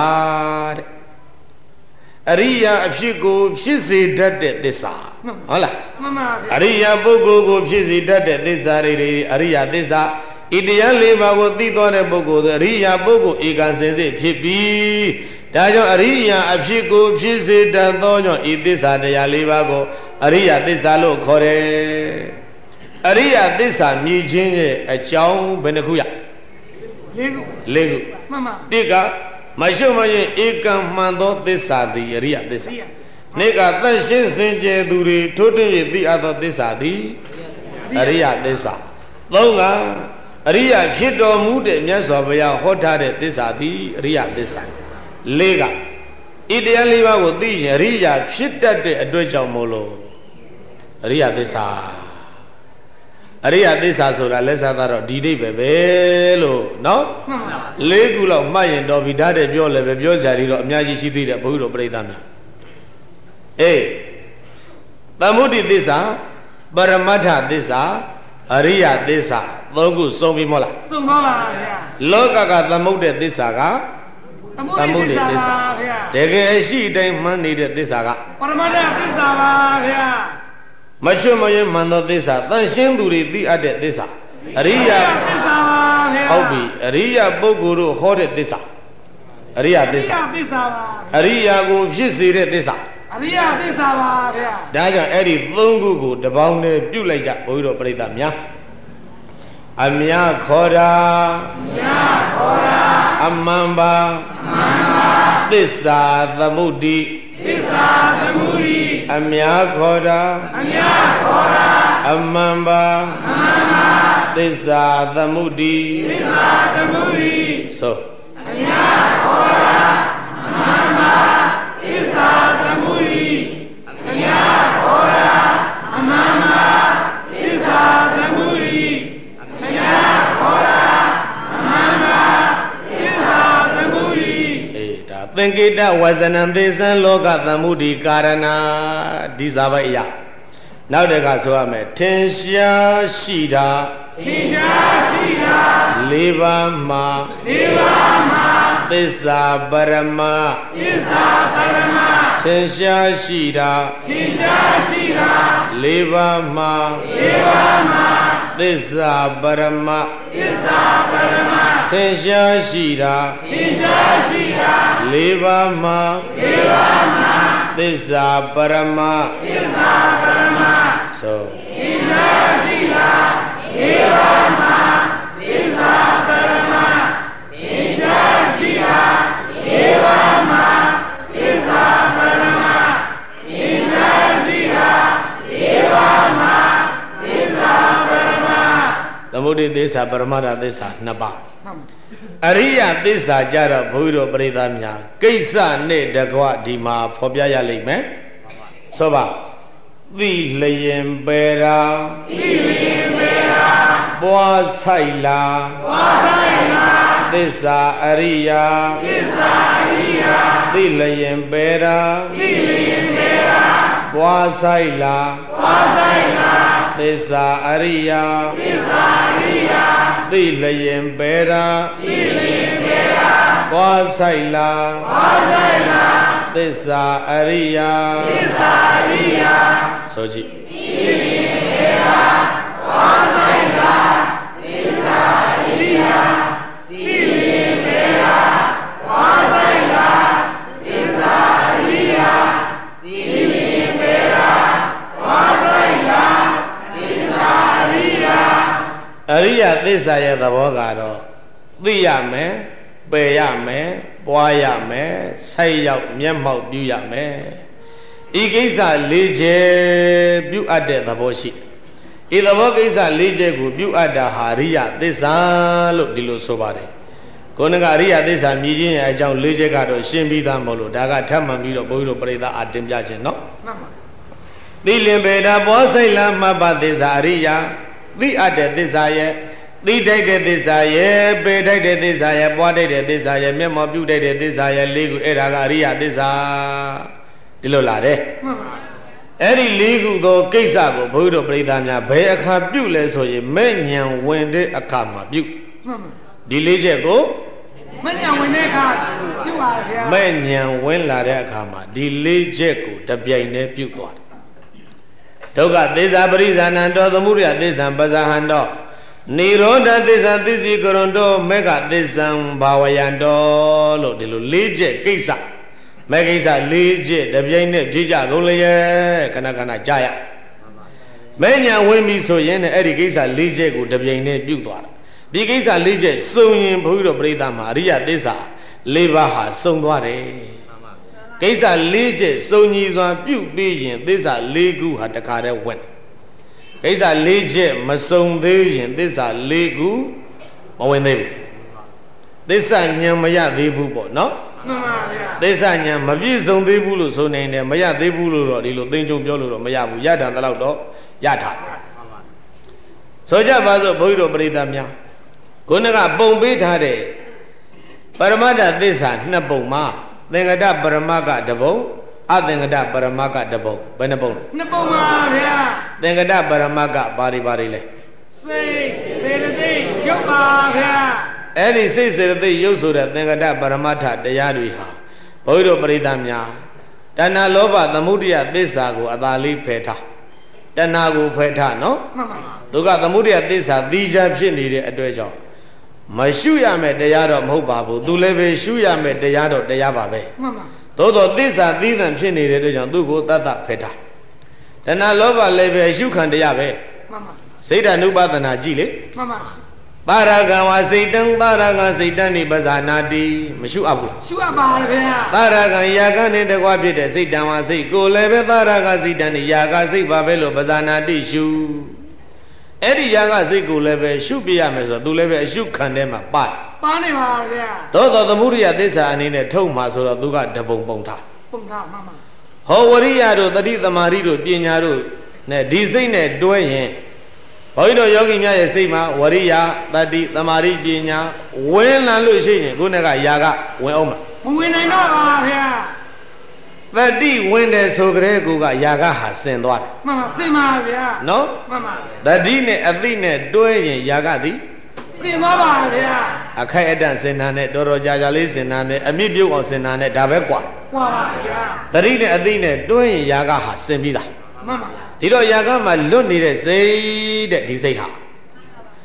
တဲ့အရိယာအဖြစ်ကိုဖြစ်စေတတ်တဲ့သစ္စာဟုတ်လားမှန်ပါဗျာအရိယာပုဂ္ဂိုလ်ကိုဖြစ်စေတတ်တဲ့သစ္စာတွေအရိယာသစ္စာဤတရားလေးပါးကိုသိသွားတဲ့ပုဂ္ဂိုလ်အရိယာပုဂ္ဂိုလ်ဧကံစင်စစ်ဖြစ်ပြီးဒါကြောင့်အရိယာအဖြစ်ကိုဖြစ်စေတတ်သောကြောင့်ဤသစ္စာတရားလေးပါးကိုအရိယာသစ္စာလို့ခေါ်တယ်အရိယာသစ္စာမြည်ခြင်းရဲ့အကြောင်းဘယ်နှခုရလေးခုလေးခုမှန်ပါတိကမရှုမရင်ဧကံမှန်သောသစ္စာသည်အရိယသစ္စာနေကသန့်ရှင်းစင်ကြယ်သူတွေထိုးထွင်း၍သိအပ်သောသစ္စာသည်အရိယသစ္စာသုံးကအရိယဖြစ်တော်မူတဲ့မြတ်စွာဘုရားဟောထားတဲ့သစ္စာသည်အရိယသစ္စာလေးကဤတရားလေးပါးကိုသိရင်အရိယဖြစ်တတ်တဲ့အတွက်ကြောင့်မို့လို့အရိယသစ္စာအရိယသစ္စာဆိုတာလက်စားသားတော့ဒီဒိတ်ပဲပဲလို့နော်လေးခုလောက်မှတ်ရင်တော့ဗိဓာတဲ့ပြောလည်းပဲပြောစရာတွေတော့အများကြီးရှိသေးတယ်ဘုရားတို့ပြိဿများအေးသမုဒိသစ္စာပရမတ္ထသစ္စာအရိယသစ္စာသုံးခုစုံပြီမဟုတ်လားစုံပါပါဗျာလောကကသမုဒ္ဒေသစ္စာကသမုဒ္ဒေသစ္စာဗျာတကယ်အရှိတိုင်းမှန်းနေတဲ့သစ္စာကပရမတ္ထသစ္စာပါဗျာမချွတ်မရင်မှန်သောသစ္စာတန်ရှင်းသူတွေသိအပ်တဲ့သစ္စာအရိယသစ္စာပါဗျာဟုတ်ပြီအရိယပုဂ္ဂိုလ်တို့ဟောတဲ့သစ္စာအရိယသစ္စာသစ္စာပါအရိယကိုဖြစ်စေတဲ့သစ္စာအရိယသစ္စာပါဗျာဒါကြောင့်အဲ့ဒီသုံးခုကိုတပေါင်းနဲ့ပြုတ်လိုက်ကြဘုန်းကြီးတို့ပြိဿများအမြခေါ်တာအမြခေါ်တာအမှန်ပါအမှန်ပါသစ္စာသမုဒ္ဒိသစ္စာသမုဒ္ဒိအမြခေါ်တာအမြခေါ်တာအမှန်ပါအမှန်ပါသစ္စာသမုဒ္ဒိသစ္စာသမုဒ္ဒိဆိုအမြခေါ်တာအမှန်ပါသစ္စာသမုဒ္ဒိအမြခေါ်တာအမှန်ပါသစ္စာသမုဒ္ဒိအမြခေါ်တာအမှန်ပါသစ္စာသမုဒ္ဒိအေးဒါသင်္ကေတဝဇနံသေစံလောကသမုဒိကာရဏဒီစာပိုက်အရာနောက်တကဆိုရမယ်ထင်ရှားရှိတာထင်ရှားရှိတာလေးပါးမှာလေးပါးမှာသစ္စာပရမသစ္စာပရမထင်ရှားရှိတာထင်ရှားရှိတာလေးပါးမှာလေးပါးမှာသစ္စာပရမသစ္စာပရမသင်ရှားရှိတာသင်ရှားရှိတာလေးပါးမှာလေးပါးမှာသစ္စာပရမသစ္စာပရမဆိုသင်ရှားရှိတာလေးပါးမှာသစ္စာပရမသင်ရှားရှိတာလေးပါးမှာသစ္စာပရမသင်ရှားရှိတာလေးပါးမှာသစ္စာပရမသမုဒိသစ္စာပရမတ္ထသစ္စာနှစ်ပါးအရိယသစ္စာကြတော့ဘုန်းကြီးတို့ပရိသတ်များကိစ္စနဲ့တကွဒီမှာဖော်ပြရလိမ့်မယ်ဆိုပါသိလျင်ပေရာသိလျင်ပေရာပွားဆိုင်လာပွားဆိုင်လာသစ္စာအရိယသစ္စာအရိယသိလျင်ပေရာသိလျင်ပေရာပွားဆိုင်လာပွားဆိုင်လာသစ္စာအရိယသစ္စာအရိယသိလျင်ပေရာသိလျင်ပေရာပွားဆိုင်လာပွားဆိုင်လာသစ္စာအရိယသစ္စာအရိယဆိုကြည့်သိလျင်ပေရာပွားဆိုင်လာသစ္စာအရိယသိလျင်ပေရာပွားဆိုင်လာသစ္စာအရိယသိလျင်ပေရာပွားဆိုင်လာသစ္စာအရိယအရိယသစ္စာရဲ့သဘောကတော့သိရမယ်ပယ်ရမယ်ပွားရမယ်ဆိုက်ရောက်မျက်မှောက်ပြုရမယ်ဤကိစ္စ၄ချက်ပြုအပ်တဲ့သဘောရှိဤသဘောကိစ္စ၄ချက်ကိုပြုအပ်တာဟာအရိယသစ္စာလို့ဒီလိုဆိုပါတယ်ကိုယ်ကအရိယသစ္စာမြည်ခြင်းရဲ့အကြောင်း၄ချက်ကတော့ရှင်းပြီးသားမဟုတ်လို့ဒါကထပ်မှန်ပြီးတော့ဘုန်းကြီးတို့ပရိသတ်အတင်ပြခြင်းနော်မှန်ပါသိလင်ပေတာပွားဆိုင်လာမှတ်ပါသစ္စာအရိယသိအပ်တဲ့သစ္စာရဲ့သိတိုက်တဲ့သစ္စာရဲ့ပေတိုက်တဲ့သစ္စာရဲ့ပွားတိုက်တဲ့သစ္စာရဲ့မျက်မှောက်ပြုတိုက်တဲ့သစ္စာရဲ့လေးခုအဲ့ဒါကအရိယသစ္စာဒီလိုလာတယ်မှန်ပါအဲ့ဒီလေးခုသောကိစ္စကိုဘုန်းကြီးတို့ပရိသတ်များဘယ်အခါပြုလဲဆိုရင်မဲ့ညံဝင်တဲ့အခါမှာပြုမှန်ပါဒီလေးချက်ကိုမဲ့ညံဝင်တဲ့အခါပြုပါဗျာမဲ့ညံဝင်လာတဲ့အခါမှာဒီလေးချက်ကိုတပြိုင်တည်းပြုသွားတယ်ဒုက္ခသစ္စာပရိဇာဏံတောသမုဒယသစ္စာပဇာဟံတောနိရောဓသစ္စာသစ္စီကရွန်တောမေဃသစ္စာဘာဝယံတောလို့ဒီလိုလေးချက်ကိစ္စမေကိစ္စလေးချက်တပြိုင်နဲ့ဖြေကြကုန်လေခဏခဏကြားရမဲ့ညာဝင်ပြီဆိုရင်အဲ့ဒီကိစ္စလေးချက်ကိုတပြိုင်နဲ့ပြုတ်သွားတာဒီကိစ္စလေးချက်စုံရင်ဘုန်းကြီးတို့ပြိဿမှာအရိယသစ္စာ၄ပါးဟာစုံသွားတယ်ကိစ္စလေးချက်စုံညီစွာပြုတ်ပြီးရင်သစ္စာ၄ခုဟာတခါတည်းဝင်ကိစ္စ၄ချက်မစုံသေးရင်သစ္စာ၄ခုမဝင်သေးဘူးသစ္စာဉာဏ်မရသေးဘူးပေါ့နော်မှန်ပါဗျာသစ္စာဉာဏ်မပြည့်စုံသေးဘူးလို့ဆိုနေတယ်မရသေးဘူးလို့တော့ဒီလိုသိကြုံပြောလို့တော့မရဘူးရတာတလောက်တော့ရထားဆိုကြပါစို့ဘုန်းကြီးတို့ပရိသတ်များခုနကပုံပေးထားတဲ့ပရမတ္ထသစ္စာနှစ်ပုံမှာသင်္ကတပရမကတပုံအသင်္ကတပရမကတပုံဘယ်နှပုံလဲနှစ်ပုံပါဗျာသင်္ကတပရမကဘာတွေဘာတွေလဲစိတ်စေတသိက်ရုပ်ပါဗျာအဲ့ဒီစိတ်စေတသိက်ရုပ်ဆိုတဲ့သင်္ကတပရမတ္ထတရားတွေဟာဘုန်းကြီးတို့ပရိသတ်များတဏှာလောဘသမုဒယသစ္စာကိုအသာလေးဖယ်ထားတဏှာကိုဖယ်ထားနော်မှန်ပါပါဒုက္ခသမုဒယသစ္စာသီးခြားဖြစ်နေတဲ့အတွက်ကြောင့်မရှုရမယ်တရားတော့မဟုတ်ပါဘူးသူလည်းပဲရှုရမယ်တရားတော့တရားပါပဲမှန်ပါသို့တော့သစ္စာသီးသန့်ဖြစ်နေတဲ့အတွက်ကြောင့်သူ့ကိုတတ်တတ်ဖယ်ထားတဏှာလောဘလည်းပဲရှုခံတရားပဲမှန်ပါစိတ်ဓာနုပါဒနာကြည့်လေမှန်ပါပါရကံဝစိတ်တံပါရကံစိတ်တံနိပဇာနာတိမရှုအပ်ဘူးရှုအပ်ပါလေဗျာပါရကံယာကနဲ့တကွာဖြစ်တဲ့စိတ်တံဝစိတ်ကိုလည်းပဲပါရကစိတ်တံနိယာကစိတ်ပါပဲလို့ပဇာနာတိရှုအဲ့ဒီယာကစိတ်ကိုလည်းပဲရှုပြရမယ်ဆိုတော့သူလည်းပဲအရှုခံထဲမှာပါပါနေပါဗျာသို့တော်သမုဒိယသစ္စာအနေနဲ့ထုတ်မှာဆိုတော့သူကတပုံပုံထားပုံထားမှန်ပါဟောဝရိယတို့တတိသမာဓိတို့ပညာတို့နဲ့ဒီစိတ်နဲ့တွဲရင်ဘုန်းကြီးတို့ယောဂီများရဲ့စိတ်မှာဝရိယတတိသမာဓိပညာဝင်လာလို့ရှိရင်ခုနကယာကဝင်အောင်မမဝင်နိုင်တော့ပါဗျာတတိဝင်တယ်ဆိုကြတဲ့ကူကယာကဟာဆင်သွားတယ်မှန်ပါဆင်ပါဗျာနော်မှန်ပါတတိနဲ့အတိနဲ့တွဲရင်ယာကသည်ဆင်သွားပါဗျာအခိုက်အတန့်ဆင်နာနဲ့တော်တော်ကြာကြာလေးဆင်နာနဲ့အမြင့်ပြုတ်အောင်ဆင်နာနဲ့ဒါပဲกว่ากว่าပါဗျာတတိနဲ့အတိနဲ့တွဲရင်ယာကဟာဆင်ပြီးသားမှန်ပါဒီတော့ယာကမှာလွတ်နေတဲ့စိတ်တဲ့ဒီစိတ်ဟာ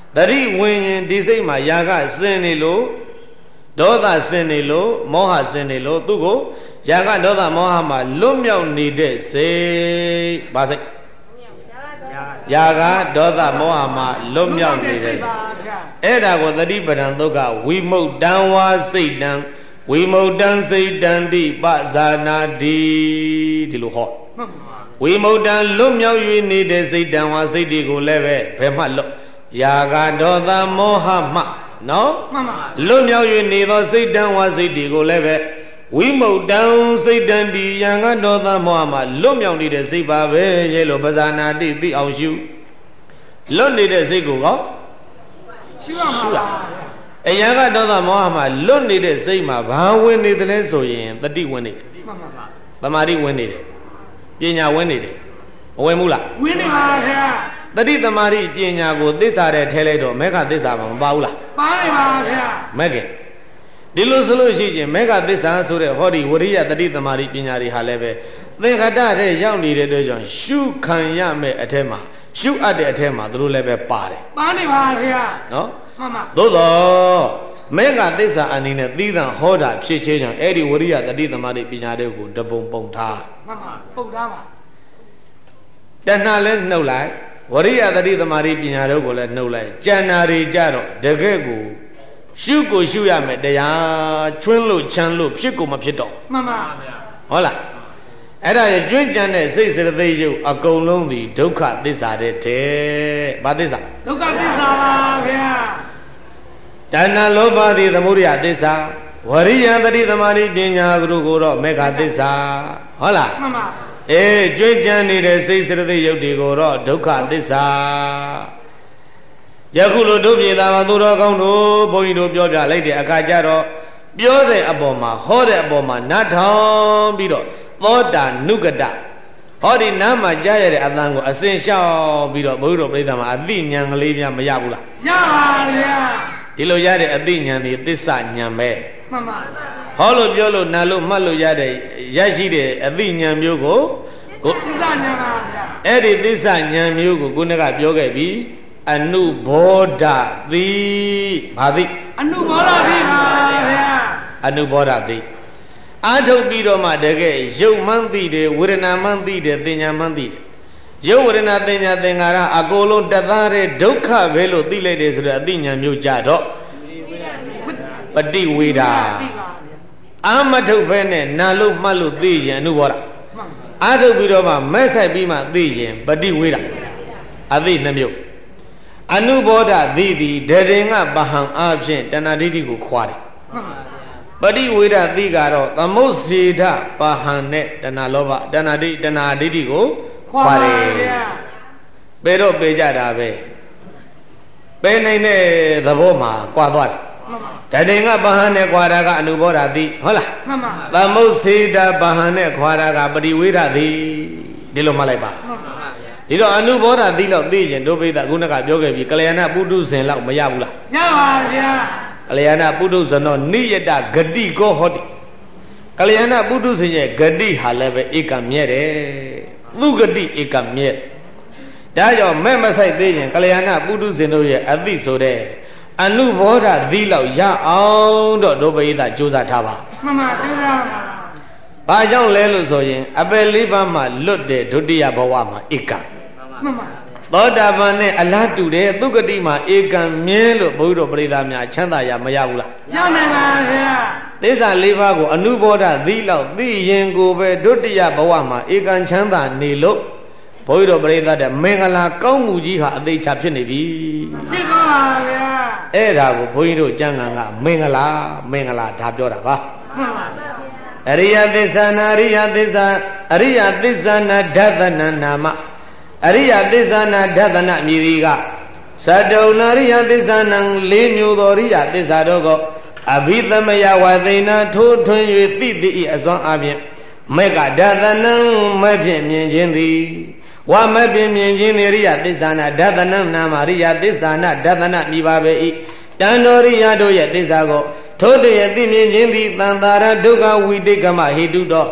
တတိဝိညာဉ်ဒီစိတ်မှာယာကစင်နေလို့ဒေါသစင်နေလို့မောဟစင်နေလို့သူ့ကိုယာကဒေါသမောဟမှာလွတ်မြောက်နေတဲ့စိတ်ဘာစိတ်ယာကဒေါသမောဟမှာလွတ်မြောက်နေတဲ့စိတ်အဲ့ဒါကိုတတိပဒံသုတ်ကဝိမု တံဝါစိတ်တံဝိမု တံစိတ်တံတိပဇာနာတိဒီလိုဟောဝိမု တံလွတ်မြောက်၍နေတဲ့စိတ်တံဝါစိတ်တွေကိုလည်းပဲဘယ်မှလွတ်ယာကဒေါသမောဟမှနော်လွတ်မြောက်၍နေသောစိတ်တံဝါစိတ်တွေကိုလည်းပဲဝိမု တံစိတ်တံတိယံကဒေါသမောဟမှလွတ်မြောက်နေတဲ့စိတ်ပါပဲရဲ့လို့ပဇာနာတိသိအောင်ရှုလွတ်နေတဲ့စိတ်ကိုကောရှုရမှာအယံကဒေါသမောဟမှလွတ်နေတဲ့စိတ်မှာဘာဝင်နေတယ်လဲဆိုရင်တတိဝင်နေတယ်သမာဓိဝင်နေတယ်ပညာဝင်နေတယ်မဝင်ဘူးလားဝင်နေပါဗျာတတိသမာဓိပညာကိုသစ္စာတဲ့ထဲလိုက်တော့မေဃသစ္စာမှာမပါဘူးလားပါနေပါဗျာမဲခင်ဒီလိုဆိုလို့ရှိရင်မေဃသစ္စာဆိုတဲ့ဟောဒီဝရိယတတိသမာဓိပညာတွေဟာလည်းပဲသင်္ခတတဲ့ရောက်နေတဲ့အတွက်ကြောင့်ရှုခံရမယ့်အထက်မှာရှုအပ်တဲ့အထက်မှာသူတို့လည်းပဲပါတယ်ပါနေပါဗျာနော်မှန်ပါသို့တော့မေဃသစ္စာအနေနဲ့သီးသန့်ဟောတာဖြစ်ချင်းကြောင့်အဲ့ဒီဝရိယတတိသမာဓိပညာတွေကိုတပုံပုံထားမှန်ပါပုံထားပါတဏှာလည်းနှုတ်လိုက်ဝရိယတတိသမာဓိပညာတို့ကိုလည်းနှုတ်လိုက်ကျန်တာတွေကြတော့တကယ့်ကိုရှုကိုရှုရမယ်တရားချွင်းလို့ချမ်းလို့ဖြစ်ကိုမဖြစ်တော့မှန်ပါဗျာဟုတ်လားအဲ့ဒါရဲ့ကျွင်းကြံတဲ့စိတ်စေတသိက်ရုပ်အကုန်လုံးဒီဒုက္ခသစ္စာတဲ့တဲ့ဘာသစ္စာဒုက္ခသစ္စာပါဗျာတဏှာလောဘသည်သမုဒယသစ္စာဝရိယတတိသမာဓိပညာတို့ကိုတော့မေဃသစ္စာဟုတ်လားမှန်ပါအေးကျွင်းကြံနေတဲ့စိတ်စေတသိက်ရုပ်တွေကိုတော့ဒုက္ခသစ္စာယခုလိုတို့ပြေသာမှာသူတော်ကောင်းတို့ဘုန်းကြီးတို့ပြောပြလိုက်တဲ့အခါကျတော့ပြောတဲ့အပေါ်မှာဟောတဲ့အပေါ်မှာနားထောင်ပြီးတော့သောတာနုကတဟောဒီနားမှာကြားရတဲ့အတန်ကိုအစဉ်လျှောက်ပြီးတော့ဘုရားတော်ပြိဿမှာအသိဉာဏ်ကလေးများမရဘူးလားရပါဗျာဒီလိုရတဲ့အသိဉာဏ်ဒီသစ္စာဉာဏ်ပဲမှန်ပါဟောလို့ပြောလို့နားလို့မှတ်လို့ရတဲ့ရရှိတဲ့အသိဉာဏ်မျိုးကိုကိုသစ္စာဉာဏ်ပါဗျာအဲ့ဒီသစ္စာဉာဏ်မျိုးကိုကိုယ်ကပြောခဲ့ပြီအနုဘောဓတိဘာသိအနုဘောဓတိပါဗျာအနုဘောဓတိအာထုတ်ပြီးတော့မှတကယ်ရုပ်မှန်းသိတယ်ဝေဒနာမှန်းသိတယ်သင်ညာမှန်းသိတယ်ရုပ်ဝေဒနာသင်ညာသင်္ခါရအကုန်လုံးတသားတဲ့ဒုက္ခပဲလို့သိလိုက်တယ်ဆိုတော့အသိဉာဏ်မျိုးကြတော့ပฏิဝေဒာအာမထုတ်ဖဲနဲ့နာလို့မှတ်လို့သိရင်အနုဘောဓအာထုတ်ပြီးတော့မှမဲ့ဆိုင်ပြီးမှသိရင်ပฏิဝေဒာအသိနှမျိုးအနုဘောဓသိသည်ဒရင်ကပဟံအားဖြင့်တဏှာဒိဋ္ဌိကိုခွာတယ်ပฏิဝေဒသိကတော့သမုတ်စေဓပဟံနဲ့တဏှာလောဘတဏှာဒိဋ္ဌိတဏှာဒိဋ္ဌိကိုခွာတယ်ပေတော့ပေကြတာပဲပေနိုင်တဲ့သဘောမှာကွာသွားတယ်ဒရင်ကပဟံနဲ့ခွာတာကအနုဘောဓသိဟုတ်လားမှန်ပါသမုတ်စေဓပဟံနဲ့ခွာတာကပฏิဝေဒသိဒီလိုမှလိုက်ပါဒီတော့အနုဘောဓသိလောက်သိရင်တို့ပိဿခုနကပြောခဲ့ပြီကလျာဏပုထုဇဉ်လောက်မရဘူးလားရပါဗျာကလျာဏပုထုဇဉ်တော့နိယတဂတိကောဟောတိကလျာဏပုထုဇဉ်ရဲ့ဂတိဟာလည်းပဲဧကမြဲတယ်သူဂတိဧကမြဲဒါကြောင့်မဲ့မဆိုင်သေးရင်ကလျာဏပုထုဇဉ်တို့ရဲ့အသိဆိုတဲ့အနုဘောဓသိလောက်ရအောင်တော့တို့ပိဿကြိုးစားထားပါမှန်ပါကြိုးစားပါဘာကြောင့်လဲလို့ဆိုရင်အပယ်လေးပါးမှာလွတ်တဲ့ဒုတိယဘဝမှာဧကမှန်ပါသောတာပန်နဲ့အလားတူတယ်သုဂတိမှာဧကံမြဲလို့ဘုရားတော်ပရိသတ်များချမ်းသာရမရဘူးလားရနိုင်ပါဗျာသစ္စာလေးပါးကိုအနုဘောဓသိလောက်သိရင်ကိုပဲဒုတိယဘဝမှာဧကံချမ်းသာနေလို့ဘုရားတော်ပရိသတ်တဲ့မင်္ဂလာကောင်းမှုကြီးဟာအသေးချဖြစ်နေပြီသိပါပါဗျာအဲ့ဒါကိုဘုန်းကြီးတို့ကျမ်းဂန်ကမင်္ဂလာမင်္ဂလာဒါပြောတာပါမှန်ပါအရိယသစ္စာနာအရိယသစ္စာအရိယသစ္စာနာဓသနနာမအရိယသစ္စာနာဓသနမြည်ဒီကသတ္တုနာရိယသစ္စာနံလေးမျိုးသောရိယသစ္စာတို့ကိုအဘိသမယဝသေနာထိုးထွင်း၍သိတိ၏အစွမ်းအပြင်မေကဓသနံမဖြင့်မြင်ခြင်းသည်ဝမဖြင့်မြင်ခြင်းသည်ရိယသစ္စာနာဓသနံနာမရိယသစ္စာနာဓသနမြည်ပါပေ၏တန်တော်ရိယတို့ရဲ့သစ္စာကိုထိုတည်းသိမြင်ခြင်းသည်တန်တာရဒုက္ခဝိတိကမဟိတုတော်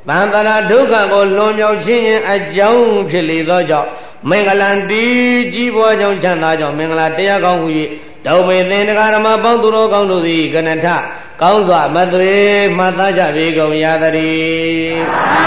သံတရာဒုက္ခကိုလွန်မြောက်ခြင်းရင်အကြောင်းဖြစ်လေသောကြောင့်မင်္ဂလာတီကြီးပွားကြောင်းချမ်းသာကြောင့်မင်္ဂလာတရားကောင်းဟူ၍တောမေသင်္ဃာရမပေါင်းသူတော်ကောင်းတို့သည်ကနထကောင်းစွာမသွေမှတ်သားကြပေကုန်ရသတည်း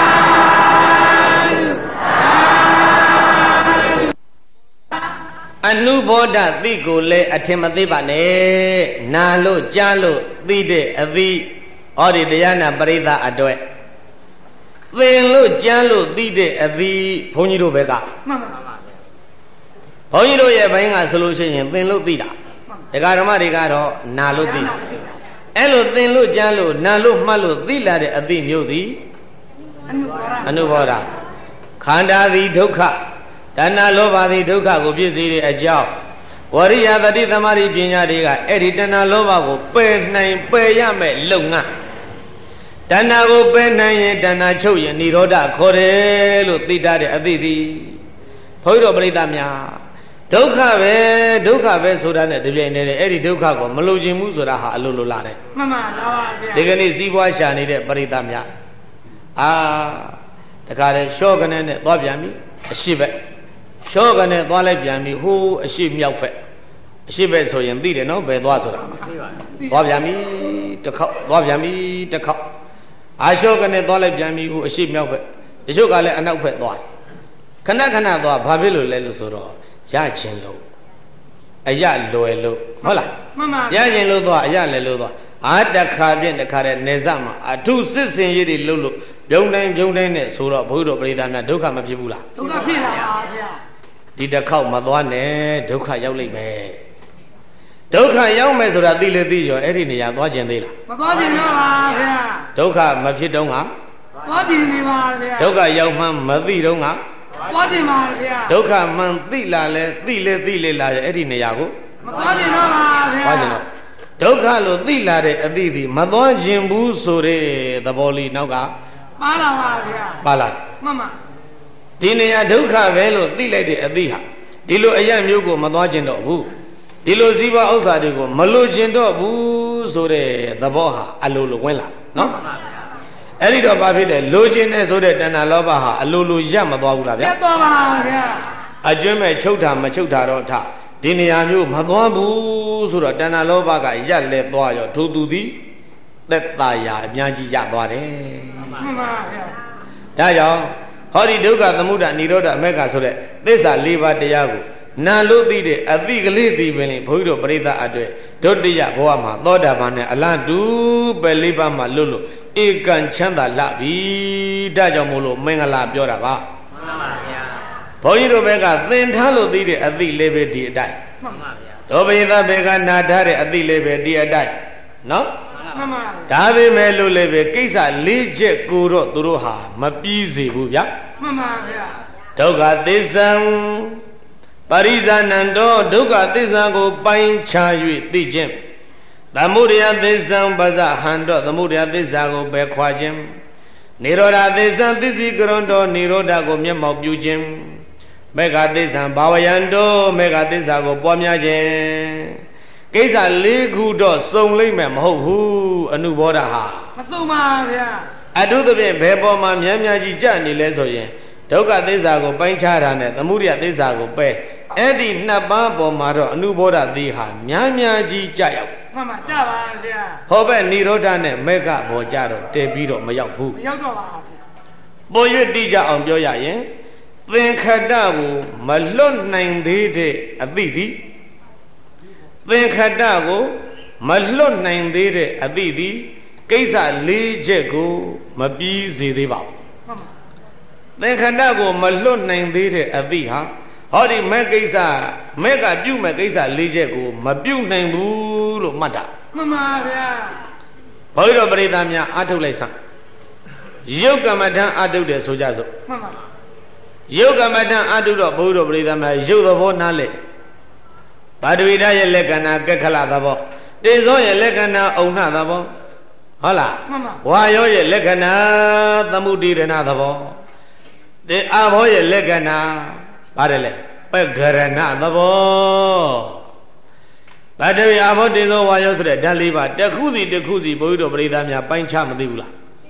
အနုဘောဓသိကိုလည်းအထင်မသေးပါနဲ့နာလို့ကြားလို့သိတဲ့အသိဩဒီတရားနာပရိသတ်အတွက်သင်လို့ကြားလို့သိတဲ့အသိဘုန်းကြီးတို့ဘက်ကမှန်ပါပါဘုန်းကြီးတို့ရဲ့ဘိုင်းကဆိုလို့ရှိရင်သင်လို့သိတာဒကာဓမ္မတွေကတော့နာလို့သိတာအဲ့လိုသင်လို့ကြားလို့နာလို့မှတ်လို့သိလာတဲ့အသိမျိုးသည်အနုဘောဓခန္ဓာသည်ဒုက္ခတဏှာလောဘသည်ဒုက္ခကိုပြည့်စည်တဲ့အကြောင်းဝရိယသတိသမารိပညာတွေကအဲ့ဒီတဏှာလောဘကိုပယ်နိုင်ပယ်ရမယ်လုပ်ငန်းတဏှာကိုပယ်နိုင်ရင်တဏှာချုပ်ရင်និရောဓခေါ်တယ်လို့သိတတ်တဲ့အသိသည်ဘုန်းကြီးတို့ပရိသတ်များဒုက္ခပဲဒုက္ခပဲဆိုတာနဲ့တပြိုင်တည်းအဲ့ဒီဒုက္ခကိုမလိုချင်ဘူးဆိုတာဟာအလိုလိုလာတယ်မှန်ပါလားပါဗျာဒီကနေ့စီးပွားရှာနေတဲ့ပရိသတ်များအာတခါတည်းရှော့ကနေနဲ့သွားပြန်ပြီအရှိပဲရှော့ကနေသွားလိုက်ပြန်ပြီဟိုးအရှိမြောက်ဖက်အရှိပဲဆိုရင်သိတယ်နော်ဘယ်သွားဆိုတာသွားပြန်ပြီတစ်ခေါက်သွားပြန်ပြီတစ်ခေါက်အာရှော့ကနေသွားလိုက်ပြန်ပြီဟိုအရှိမြောက်ဖက်တချို့ကလည်းအနောက်ဖက်သွားခဏခဏသွားဘာဖြစ်လို့လဲလို့ဆိုတော့ရခြင်းလို့အရလွယ်လို့ဟုတ်လားမှန်ပါရခြင်းလို့သွားအရလည်းလို့သွားအာတခါပြင့်တခါတဲ့နေစမှာအထုစစ်စင်ရည်တွေလို့လို့ပြုံးတိုင်းပြုံးတိုင်းနဲ့ဆိုတော့ဘုရားတော်ပရိသတ်များဒုက္ခမဖြစ်ဘူးလားဒုက္ခဖြစ်လာပါဗျာဒီတစ်ခေါက်မသွားနဲ့ဒုက္ခရောက်လိမ့်မယ်ဒုက္ခရောက်မယ်ဆိုတာသိလေသိရောအဲ့ဒီနေရာသွားခြင်းသေးလားမသွားခြင်းတော့ပါဗျာဒုက္ခမဖြစ်တော့ကသွားခြင်းနေပါဗျာဒုက္ခရောက်မှမသိတော့ကသွားခြင်းပါဗျာဒုက္ခမှန်သိလာလဲသိလေသိလေလာရဲ့အဲ့ဒီနေရာကိုမသွားခြင်းတော့ပါဗျာသွားခြင်းတော့ဒုက္ခလို့သိလာတဲ့အသည့်ဒီမသွားခြင်းဘူးဆိုတဲ့သဘောလေးနောက်ကပါလာပါဗျာပါလာမှန်ပါဒီနေရာဒုက္ခပဲလို့သိလိုက်တဲ့အသည့်ဟာဒီလိုအရာမျိုးကိုမသွားခြင်းတော့ဘူးဒီလိုဇီဝဥစ္စာတွေကိုမလိုခြင်းတော့ဘူးဆိုတဲ့သဘောဟာအလိုလိုဝင်လာနော်အဲ့ဒီတော့ဘာဖြစ်လဲလိုခြင်းနဲ့ဆိုတဲ့တဏှာလောဘဟာအလိုလိုရမသွားဘူးလားဗျာရသွားပါဗျာအကျွမ်းမဲ့ချုပ်တာမချုပ်တာတော့ထဒီနေရာမျိုးမသွားဘူးဆိုတော့တဏှာလောဘကရက်လဲသွားရောဒုသူသည်သက်သာရာအများကြီးရသွားတယ်မှန်ပါဗျာဒါကြောင့်ဟောဒီဒုက္ခသမုဒ္ဒနိရောဓအမေကဆိုတဲ့သစ္စာ၄ပါးတရားကိုနာလို့သိတဲ့အသိကလေးသိပင်လေဘုန်းကြီးတို့ပရိသတ်အတွက်ဒုတိယဘဝမှာသောတာပန်နဲ့အလတ်တူပဲလေးပါးမှာလွတ်လို့ဧကံချမ်းသာလှပြီဒါကြောင့်မို့လို့မင်္ဂလာပြောတာပါမှန်ပါဗျာဘုန်းကြီးတို့ဘက်ကသင်ထားလို့သိတဲ့အသိလေးပဲဒီအတိုင်းမှန်ပါဗျာတို့ပရိသတ်ဘက်ကနာထားတဲ့အသိလေးပဲဒီအတိုင်းနော်မှန်ပါဒါပေမဲ့လို့လည်းပဲကိစ္စလေးချက်ကိုတော့သူတို့ဟာမပြီးစေဘူးဗျာမှန်ပါဗျာဒုက္ခသစ္စာပရိဇာနန္တောဒုက္ခသစ္စာကိုပိုင်းခြား၍သိခြင်းသမုဒယသစ္စာပဇဟန္တောသမုဒယသစ္စာကိုပယ်ခွာခြင်းနိရောဓသစ္စာသစ္စိကရွန်တောနိရောဓကိုမျက်မှောက်ပြုခြင်းမေဃသစ္စာဘာဝယံတောမေဃသစ္စာကိုပွားများခြင်းကိစ္စလေးခုတော့စုံလိမ့်မယ်မဟုတ်ဘူးအနုဘောဓဟာမစုံပါဗျာအတုသဖြင့်ဘယ်ပေါ်မှာများများကြီးကြနေလဲဆိုရင်ဒုက္ခသစ္စာကိုပိုင်းခြားတာနဲ့သမုဒယသစ္စာကိုပယ်အဲ့ဒီနှစ်ပါးပေါ်မှာတော့အနုဘောဓသီဟာများများကြီးကြရောက်မှန်ပါကြပါဗျာဟောဘက်နိရောဓနဲ့မေဃဘောကြတော့တည်ပြီးတော့မရောက်ဘူးမရောက်တော့ပါဘူးပေါ်၍တိကြအောင်ပြောရရင်သင်္ခတကိုမလွတ်နိုင်သေးတဲ့အသိသည်သင်္ခတကိုမလွတ်နိုင်သေးတဲ့အသိသည်ကိစ္စ၄ချက်ကိုမပြီးစေသေးပါဘူးသင်္ခတကိုမလွတ်နိုင်သေးတဲ့အသိဟာဟောဒီမဲ့ကိစ္စမဲ့ကပြုတ်မဲ့ကိစ္စ၄ချက်ကိုမပြုတ်နိုင်ဘူးလို့မှတ်တာမှန်ပါဗျာဘုရားတော်ပရိသတ်များအာထုတ်လိုက်စမ်းယုတ်ကမ္မထံအာထုတ်တယ်ဆိုကြစို့မှန်ပါယုတ်ကမ္မထံအာထုတ်တော့ဘုရားတော်ပရိသတ်များယုတ်သဘောနားလေဘာဒဝိဒရဲ့လက္ခဏာကက္ခလသဘောတေဇောရဲ့လက္ခဏာအုံနှသဘောဟုတ်လားမှန်ပါဝါယောရဲ့လက္ခဏာသမုဒိရဏသဘောတေအာဘောရဲ့လက္ခဏာပါတယ်လေပက္ခရဏသဘောဘာတဝိအာဘောတေဇောဝါယောဆိုတဲ့ဓာတ်လေးပါတစ်ခုစီတစ်ခုစီဘုရားတော်ပရိသတ်များပိုင်းခြားမသိဘူးလား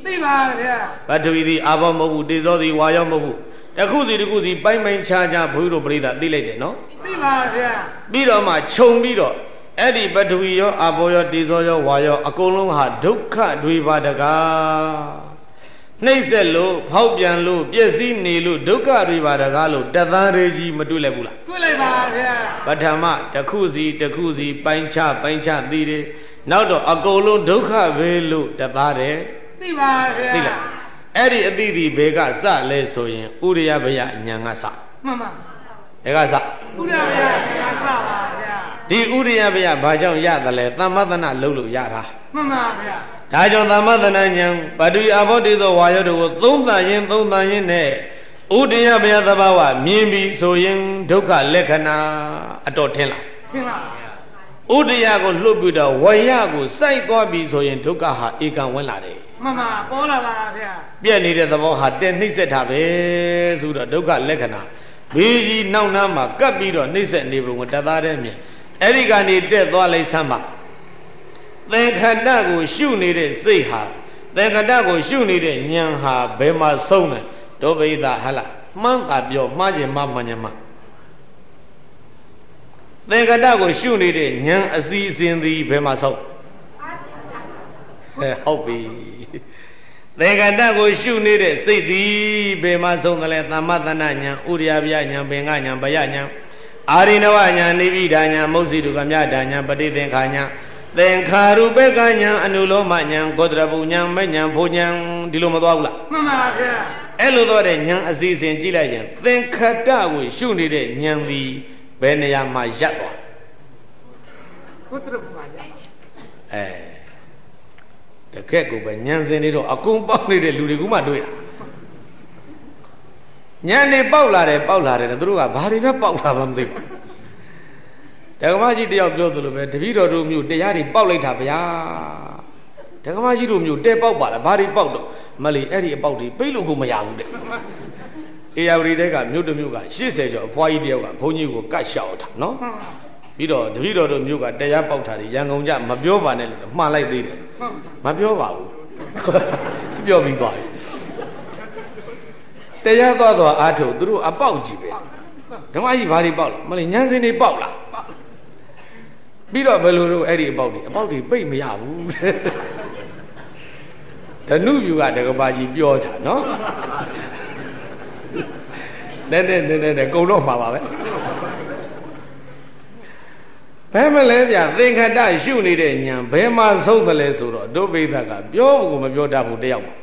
သိပါဗျာပထဝီသည်အာဘောမဟုတ်ဘူးတေဇောသည်ဝါယောမဟုတ်ဘူးတခုစီတခုစီပိုင်းပိုင်းခြားခြားဘုရားတို့ပြိဿသိလိုက်တယ်နော်သိပါဗျာပြီးတော့မှခြုံပြီးတော့အဲ့ဒီပထဝီရောအာဘောရောတေဇောရောဝါရောအကုန်လုံးဟာဒုက္ခတွေပါတကားနှိမ့်ဆက်လို့ဖောက်ပြန်လို့ပျက်စီးနေလို့ဒုက္ခတွေပါတကားလို့တသားရေကြီးမတွေ့လိုက်ဘူးလားတွေ့လိုက်ပါဗျာပထမတစ်ခုစီတစ်ခုစီပိုင်းခြားပိုင်းခြားသိတယ်နောက်တော့အကုန်လုံးဒုက္ခပဲလို့တသားတယ်သိပါဗျာသိလားအဲ့ဒီအတိဒီဘေကစလဲဆိုရင်ဥရိယဘယအညာကစမှန်ပါဒါကစဥရိယဘယအညာစပါဗျာဒီဥရိယဘယဘာကြောင့်ရတယ်လဲသမ္မသနာလုံးလို့ရတာမှန်ပါဗျာဒါကြောင့်သမ္မသနာဉာဏ်ပတုအဘောတိသောဝါယောတို့ကိုသုံးသရင်သုံးသရင်နဲ့ဥဒိယဘယသဘာဝမြင်ပြီးဆိုရင်ဒုက္ခလက္ခဏာအတော်ထင်လားထင်ပါဗျာဥဒိယကိုလှုပ်ပြီးတော့ဝယကိုစိုက်သွားပြီးဆိုရင်ဒုက္ခဟာဧကံဝင်လာတယ်မှန်ပါပေါ်လာပါဗျာပြည့်နေတဲ့သဘောဟာတဲ့နှိမ့်ဆက်တာပဲဆိုတော့ဒုက္ခလက္ခဏာဘေးကြီးနောက်နားမှာကပ်ပြီးတော့နှိမ့်ဆက်နေပုံကိုတသားတည်းမြင်အဲ့ဒီကနေတက်သွားလိုက်စမ်းပါသင်္ခတကိုရှုနေတဲ့စိတ်ဟာသင်္ခတကိုရှုနေတဲ့ဉာဏ်ဟာဘယ်မှာဆုံးလဲဒုဗိဒဟဟလားမှန်းတာပြောမှားခြင်းမှမှန်ခြင်းမှသင်္ခတကိုရှုနေတဲ့ဉာဏ်အစီအစဉ်သည်ဘယ်မှာဆုံးဟဲ့ဟုတ်ပြီသင်္ခတကိုရှုနေတဲ့စိတ်သည်ဘယ်မှာဆုံးတယ်လဲသမ္မတနာဉာဏ်ဥရိယဗျာဉာဏ်ပင်ကဉာဏ်ဘယဉာဏ်အာရိနဝဉာဏ်နိဗ္ဗိဒာဉာဏ်မုတ်စီတုကမြတာဉာဏ်ပฏิသင်္ခာဉာဏ်သင်္ခါရုပ္ပကဉာဏ်အနုလောမဉာဏ်ဂောတရပုဉာဏ်မဉာဏ်ဘုဉာဏ်ဒီလိုမသွားဘူးလားမှန်ပါဗျာအဲ့လိုသွားတဲ့ဉာဏ်အစီအစဉ်ကြည့်လိုက်ရင်သင်္ခတကိုရှုနေတဲ့ဉာဏ်သည်ဘယ်နေရာမှာရပ်သွားဂောတရပုပါဗျာအဲတကက်ကိုပဲဉာဏ်စဉ်တွေတော့အကုန်ပေါက်နေတဲ့လူတွေကမှတွေ့တာဉာဏ်တွေပေါက်လာတယ်ပေါက်လာတယ်သူတို့ကဘာတွေပဲပေါက်လာမှမသိဘူးဒကမကြီးတယောက်ပြောသလိုပဲတပည့်တော်တို့မျိုးတရားတွေပေါက်လိုက်တာဗျာဒကမကြီးတို့မျိုးတဲပေါက်ပါလားဘာတွေပေါက်တော့မလီအဲ့ဒီအပေါက်တွေပိတ်လို့ကိုမရဘူးတဲ့အေယာဝတီတဲကမြို့တစ်မြို့ကရှစ်ဆယ်ကျော်အဖွားကြီးတယောက်ကဘုန်းကြီးကိုကတ်လျှောက်တာနော်ပြီးတော့တပည့်တော်တို့မျိုးကတရားပေါက်တာတွေရန်ကုန်ကြမပြောပါနဲ့လို့မှားလိုက်သေးတယ်မပြောပါဘူးပြောပြီးသွားပြီတရားသွားသွားအားထုတ်သူတို့အပေါက်ကြီးပဲဓမ္မကြီးဘာတွေပေါက်လဲမလီညံစင်တွေပေါက်လားပြီးတော့ဘယ်လိုတော့အဲ့ဒီအပေါက်တွေအပေါက်တွေပိတ်မရဘူးဓနုပြူကတကဘာကြီးပြောတာနော်နည်းနည်းနည်းနည်းကုံတော့မှာပါပဲဘယ်မလဲဗျသင်္ခတရှုနေတဲ့ဉာဏ်ဘယ်မှာဆုံးသလဲဆိုတော့ဒုဗိဒကပြောဖို့မပြောတတ်ဘူးတယောက်မှာ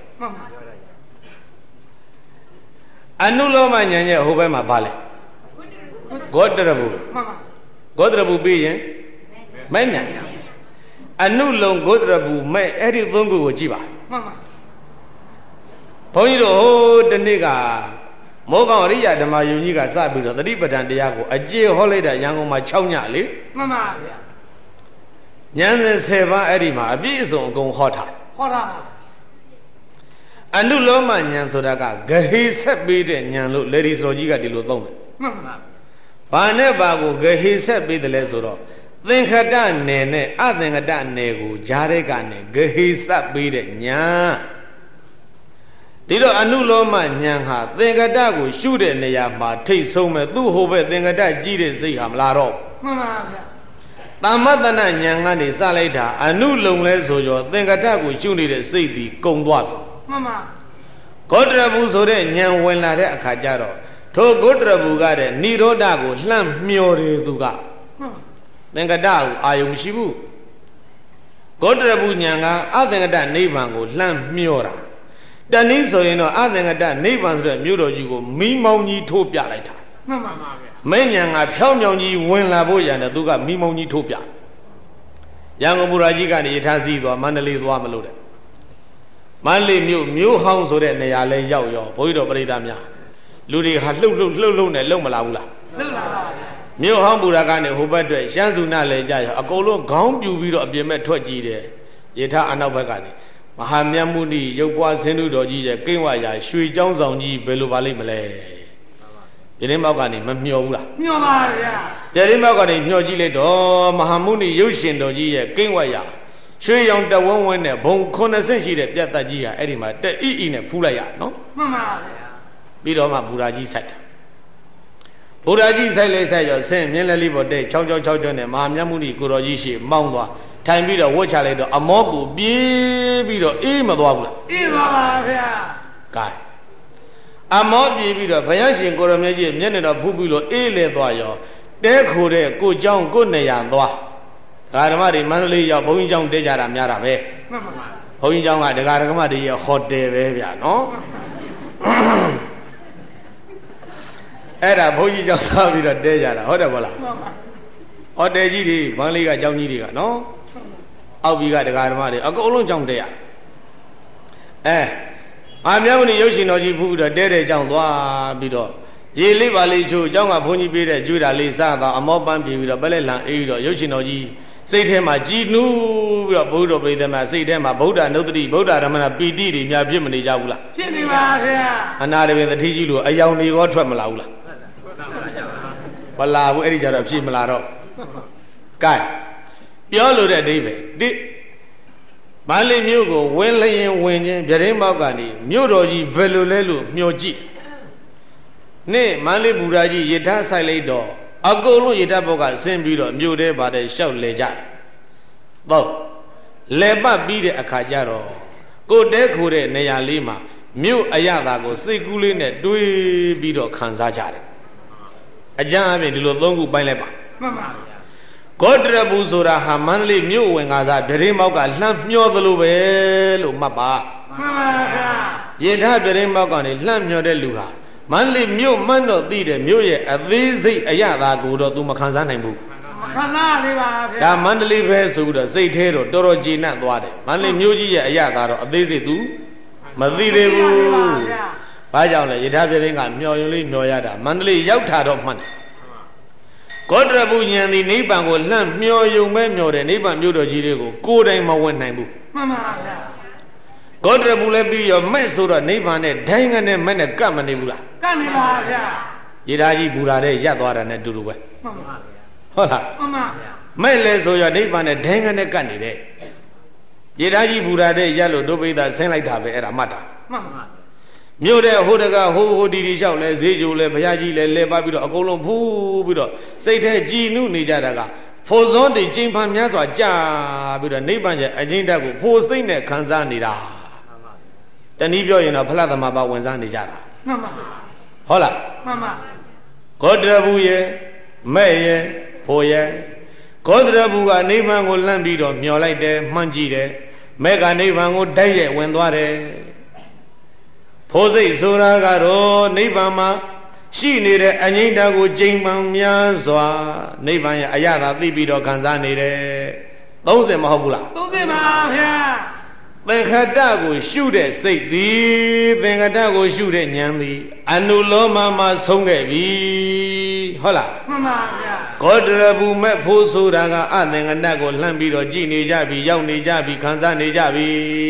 အနုလောမဉာဏ်ရဲ့ဟိုဘက်မှာဘာလဲဂောတရပုဂောတရပုပြီးရင်မဲ့ဉာဏ်အနုလုံဂောတရပုမဲ့အဲ့ဒီသုံးခုကိုကြည့်ပါမှန်ပါဘုန်းကြီးတို့ဟိုတနေ့ကမောကောင်အရိယဓမ္မယုံကြီးကစပြီးတော့သတိပဋ္ဌာန်တရားကိုအကျေဟောလိုက်တာရန်ကုန်မှာ၆ညလေမှန်ပါဗျာဉာဏ်စဉ်၁၀ပါးအဲ့ဒီမှာအပြည့်အစုံအကုန်ဟောထားဟောထားအနုလောမဉာဏ်ဆိုတာကဂဟေဆက်ပေးတဲ့ဉာဏ်လို့လေဒီစောကြီးကဒီလိုသုံးတယ်မှန်ပါဘာနဲ့ဘာကိုဂဟေဆက်ပေးတယ်လဲဆိုတော့သင်္ခတနယ်နဲ့အသင်္ခတနယ်ကိုဂျာတဲ့ကနေဂဟေဆက်ပေးတဲ့ဉာဏ်ဒီတော့အနုလောမဉာဏ်ဟာသင်္ခတကိုရှုတဲ့နေရာမှာထိတ်ဆုံးမဲ့သူ့ဟိုဘက်သင်္ခတကြီးတဲ့စိတ်ဟာမလာတော့မှန်ပါဗျာသမ္မတနာဉာဏ်ကနေစလိုက်တာအနုလုံလဲဆိုရောသင်္ခတကိုရှုနေတဲ့စိတ်ဒီကုံသွားပြီမှန်ပါဂောတရပုဆိုတဲ့ဉာဏ်ဝင်လာတဲ့အခါကျတော့ထိုဂောတရပုကတဲ့និရောဓကိုလှမ်းမျောတယ်သူကသင်္ကတကိုအာယုံရှိဘူးဂောတရပုဉာဏ်ကအသင်္ကတနိဗ္ဗာန်ကိုလှမ်းမျောတာတနည်းဆိုရင်တော့အသင်္ကတနိဗ္ဗာန်ဆိုတဲ့မြို့တော်ကြီးကိုမိမောင်းကြီးထိုးပြလိုက်တာမှန်ပါပါဗျာမင်းဉာဏ်ကဖြောင်းဖြောင်းကြီးဝင်လာဖို့ရတဲ့သူကမိမောင်းကြီးထိုးပြရန်ကုန်ဘူရာကြီးကနေရထားစီးသွားမန္တလေးသွားမလို့တဲ့မန္တလေးမြို့မြို့ဟောင်းဆိုတဲ့နေရာလဲရောက်ရောဘုန်းကြီးတော်ပြိဿများလူတွေဟာလှုပ်လှုပ်လှုပ်လှုပ်နဲ့လုံမလာဘူးလားလှုပ်လာပါဗျာမြို့ဟောင်းဘူရာကနေဟိုဘက်အတွက်ရှမ်းစုနာလဲကြရအကုန်လုံးခေါင်းပြူပြီးတော့အပြင်မဲ့ထွက်ကြည့်တယ်ရထားအနောက်ဘက်ကနေမဟာမြတ်မုနိရုပ်ပွားဆင်းတုတော်ကြီးရဲ့ကိန်းဝရာရွှေเจ้าဆောင်ကြီးဘယ်လိုပါလိမ့်မလဲပြတင်းမောက်ကနေမမျောဘူးလားမျောပါဗျာပြတင်းမောက်ကနေမျောကြည့်လိုက်တော့မဟာမုနိရုပ်ရှင်တော်ကြီးရဲ့ကိန်းဝရာရွှေရောင်တဝန်းဝန်းနဲ့ဘုံခုနှစ်ဆင့်ရှိတဲ့ပြတ်သက်ကြီးဟာအဲ့ဒီမှာတက်အီအီနဲ့ဖူးလိုက်ရနော်မှန်ပါဗျာပြီးတော့မှဘူရာကြီးဆိုင်တာဘူရာကြီးဆိုင်လေဆိုင်ရောဆင်းမြင်းလက်လေးပေါ်တဲ့ချောင်းချောင်းချောင်းချောင်းနဲ့မဟာမြတ်မုနီကိုတော်ကြီးရှိမောင်းသွားထိုင်ပြီးတော့ဝတ်ချလိုက်တော့အမောကိုပြေးပြီးတော့အေးမသွားဘူးလားအေးပါပါဗျာကဲအမောပြေးပြီးတော့ဘုရားရှင်ကိုရမေကြီးမျက်နှာတော်ဖူးပြီးလို့အေးလဲသွားရောတဲခိုတဲ့ကိုเจ้าကိုနေရသွားဒကာဓမ္မတွေမန္တလေးရောက်ဘုန်းကြီးเจ้าတဲကြတာများတာပဲမှန်ပါပါဘုန်းကြီးเจ้าကဒကာဓမ္မတွေရဲ့ဟိုတယ်ပဲဗျာနော်အဲ့ဒါဘုန်းကြီးเจ้าသွားပြီးတော့တဲကြတာဟုတ်တယ်ဗောလားမှန်ပါဟိုတယ်ကြီးတွေဘန်းလေးကเจ้าကြီးတွေကနော်အောက်ပြီးကဒကာဓမ္မတွေအကုန်လုံးเจ้าတဲရအဲအာမြတ်မဏိရုပ်ရှင်တော်ကြီးဖူးပြီးတော့တဲတဲ့เจ้าသွားပြီးတော့ရေလေးပါလေးချိုးเจ้าကဘုန်းကြီးပေးတဲ့ကျွေးတာလေးစားတော့အမောပန်းပြေးပြီးတော့ပလက်လံအေးပြီးတော့ရုပ်ရှင်တော်ကြီးစိတ်ထဲမှာကြည်နူးပြီးတော့ဘုရားတော်ပြိဿမစိတ်ထဲမှာဗုဒ္ဓနုတ္တိဗုဒ္ဓရမဏပီတိတွေများဖြစ်မနေကြဘူးလားဖြစ်နေပါဗျာအနာတပင်သတိကြီးလို့အယောင်တွေရောထွက်မလာဘူးလားမလာဘူးအဲ့ဒီကြတော့ဖြစ်မလာတော့ကဲပြောလို့တဲ့အဓိပ္ပာယ်တိမန္တလေးမြို့ကိုဝင်လျင်ဝင်ချင်းပြတင်းပေါက်ကနေမြို့တော်ကြီးဘယ်လိုလဲလို့မျှော်ကြည့်နေ့မန္တလေးဘူရာကြီးရထားဆိုင်လိုက်တော့အကုန်လုံးရထားဘောက်ကဆင်းပြီးတော့မြို့ထဲပါတယ်ရှောက်လေကြတယ်။တော့လေပတ်ပြီးတဲ့အခါကျတော့ကိုတဲခိုတဲ့နေရာလေးမှာမြို့အရသာကိုစိတ်ကူးလေးနဲ့တွေးပြီးတော့ခံစားကြတယ်။အကြမ်းအပြင်ဒီလိုသုံးခုပိုင်းလိုက်ပါ။မှန်ပါဗျာ။ဂေါတရဘူးဆိုတာဟာမန္တလေးမြို့ဝင်ကားစားပြတင်းပေါက်ကလှမ်းမျောသလိုပဲလို့မှတ်ပါ။မှန်ပါဗျာ။ရထားပြတင်းပေါက်ကနေလှမ်းမျောတဲ့လူဟာမန္တလေးမြို့မှန်းတော့သိတယ်မြို့ရဲ့အသေးစိတ်အရသာကိုတော့ तू မခံစားနိုင်ဘူးမခံစားနိုင်ပါဗျာဒါမန္တလေးပဲဆိုပြီးတော့စိတ်ထဲတော့တော်တော်ကျေနပ်သွားတယ်မန္တလေးမြို့ကြီးရဲ့အရသာတော့အသေးစိတ် तू မသိသေးဘူးဘာကြောင့်လဲရထားပြတင်းကမျော်ရင်လေးမျော်ရတာမန္တလေးရောက်တာတော့မှန်တယ်ဂေါတရဘူးဉာဏ်ဒီနိဗ္ဗာန်ကိုလှမ်းမျော်ယုံပဲမျော်တယ်နိဗ္ဗာန်မြို့တော်ကြီးတွေကိုကိုယ်တိုင်မဝင်နိုင်ဘူးမှန်ပါဗျာဂေါတရဘူးလည်းပြီးရောမဲ့ဆိုတော့နိဗ္ဗာန်နဲ့ဒိုင်းငနဲ့မဲ့နဲ့ကပ်မနေဘူးလားကပ်နေပါဗျာရေသားကြီးဘူရာတဲ့ရပ်သွားတာနဲ့တူတူပဲမှန်ပါဗျာဟုတ်လားမှန်ပါဗျာမဲ့လဲဆိုရနိဗ္ဗာန်နဲ့ဒိုင်းငနဲ့ကပ်နေတဲ့ရေသားကြီးဘူရာတဲ့ရပ်လို့ဒုပိသဆင်းလိုက်တာပဲအဲ့ဒါမှတ်တာမှန်ပါမြို့တဲ့ဟိုတကဟိုဟိုဒီဒီလျှောက်လဲဈေးကြိုလဲဘုရားကြီးလဲလဲပါပြီးတော့အကုန်လုံးဖူးပြီးတော့စိတ်ထဲကြည်နုနေကြတာကဖိုစောတိကျင်းဖန်များစွာကြာပြီးတော့နိဗ္ဗာန်ရဲ့အကျဉ်းတက်ကိုဖိုစိတ်နဲ့ခံစားနေတာတနည်းပြောရင်တော့ဖလားသမဘာဝင်စားနေကြတာမှန်ပါဟုတ်လားမှန်ပါဂေါတရဘူးရဲ့မဲ့ရဲ့ဖိုရဲ့ဂေါတရဘူးကနိဗ္ဗာန်ကိုလန့်ပြီးတော့မျောလိုက်တယ်မှန်းကြည့်တယ်မဲ့ကနိဗ္ဗာန်ကိုတိုက်ရဲ့ဝင်သွားတယ်ဖိုစိတ်ဆိုတာကတော့နိဗ္ဗာန်မှာရှိနေတဲ့အငြိမ့်တာကိုကြိမ်မှန်များစွာနိဗ္ဗာန်ရဲ့အရသာသိပြီးတော့ခံစားနေတယ်သုံးဆယ်မဟုတ်ဘူးလားသုံးဆယ်ပါဗျာသင်္ခတကိုရှုတဲ့စိတ်သည်သင်္ခတကိုရှုတဲ့ဉာဏ်သည်အနုလောမမှာဆုံးခဲ့ပြီဟုတ်လားမှန်ပါဗျာဂေါတရဘူးမဲ့ဖို့ဆိုတာကအသင်္ခတကိုလှမ်းပြီးတော့ကြည်နေကြပြီရောက်နေကြပြီခံစားနေကြပြီ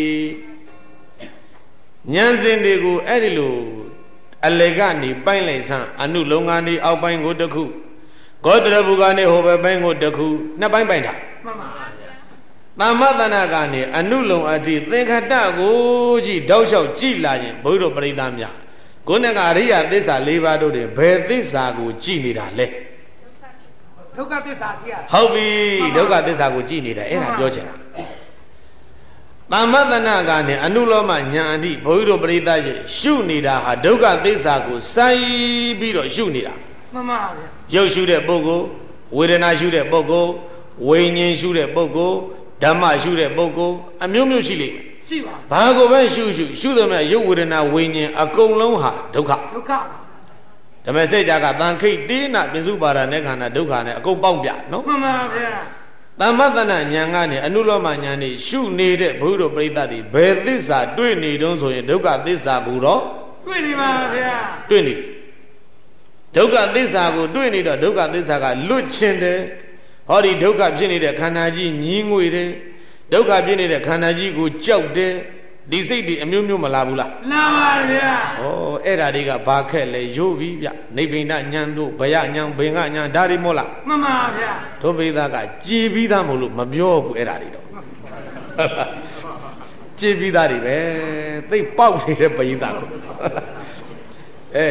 ဉာဏ်စဉ်တွေကိုအဲ့ဒီလိုအလေကနေပိုင်းလိုက်စမ်းအနုလုံကနေအောက်ပိုင်းကိုတစ်ခုဂေါတရဘူးကနေဟိုဘက်ပိုင်းကိုတစ်ခုနှစ်ပိုင်းပိုင်းတာမှန်ပါသမ္မတနာကနေအနုလုံအထိသင်္ခတကိုကြည့်တောက်လျှောက်ကြည့်လာရင်ဘုရားပရိသတ်များခုနကအရိယသစ္စာ၄ပါးတို့တွေဘယ်သစ္စာကိုကြည့်နေတာလဲဒုက္ခသစ္စာကြည့်ရဟုတ်ပြီဒုက္ခသစ္စာကိုကြည့်နေတာအဲ့ဒါပြောချင်တာသမ္မတနာကနေအနုလောမညာအထိဘုရားပရိသတ်ရဲ့ရှုနေတာဟာဒုက္ခသစ္စာကိုစိုက်ပြီးတော့ရှုနေတာမှန်ပါဗျာရုပ်ရှုတဲ့ပုဂ္ဂိုလ်ဝေဒနာရှုတဲ့ပုဂ္ဂိုလ်ဝိညာဉ်ရှုတဲ့ပုဂ္ဂိုလ်ဓမ္မရှုတဲ့ပုဂ္ဂိုလ်အမျိုးမျိုးရှိလိမ့်မယ်ရှိပါဘာကိုပဲရှုရှုရှုသမျှရုပ်ဝေဒနာဝိညာဉ်အကုန်လုံးဟာဒုက္ခဒုက္ခဓမ္မစကြာကတန်ခိတ်တေနပိစုပါဒနဲ့ခန္ဓာဒုက္ခနဲ့အကုန်ပေါင်းပြနော်မှန်ပါဗျာသမ္မတနာဉာဏ်ကနေအနုလောမဉာဏ်နဲ့ရှုနေတဲ့ဘုရားပရိသတ်တွေဘယ်သစ္စာတွေ့နေတုံးဆိုရင်ဒုက္ခသစ္စာကိုတော့တွေ့နေပါဗျာတွေ့နေဒုက္ခသစ္စာကိုတွေ့နေတော့ဒုက္ခသစ္စာကလွတ်ချင်တယ်ဟောဒီဒုက္ခဖြစ်နေတဲ့ခန္ဓာကြီးညင်းငွေတယ်ဒုက္ခဖြစ်နေတဲ့ခန္ဓာကြီးကိုကြောက်တယ်ဒီစိတ်တွေအမျိုးမျိုးမလာဘူးလားလာပါဗျာဩအဲ့ဓာတွေကဘာခက်လဲရိုးပြီဗျနိဗ္ဗိန္ဒဉာဏ်တို့ဘယဉာဏ်ဘင်္ဂဉာဏ်ဒါတွေမို့လားမှန်ပါဗျာဒုဗေဒကကြည်ပြီးသားမို့လို့မပြောဘူးအဲ့ဓာတွေတော့ကြည်ပြီးသားတွေပဲသိပေါက်နေတဲ့ပရိသတ်ကိုအဲ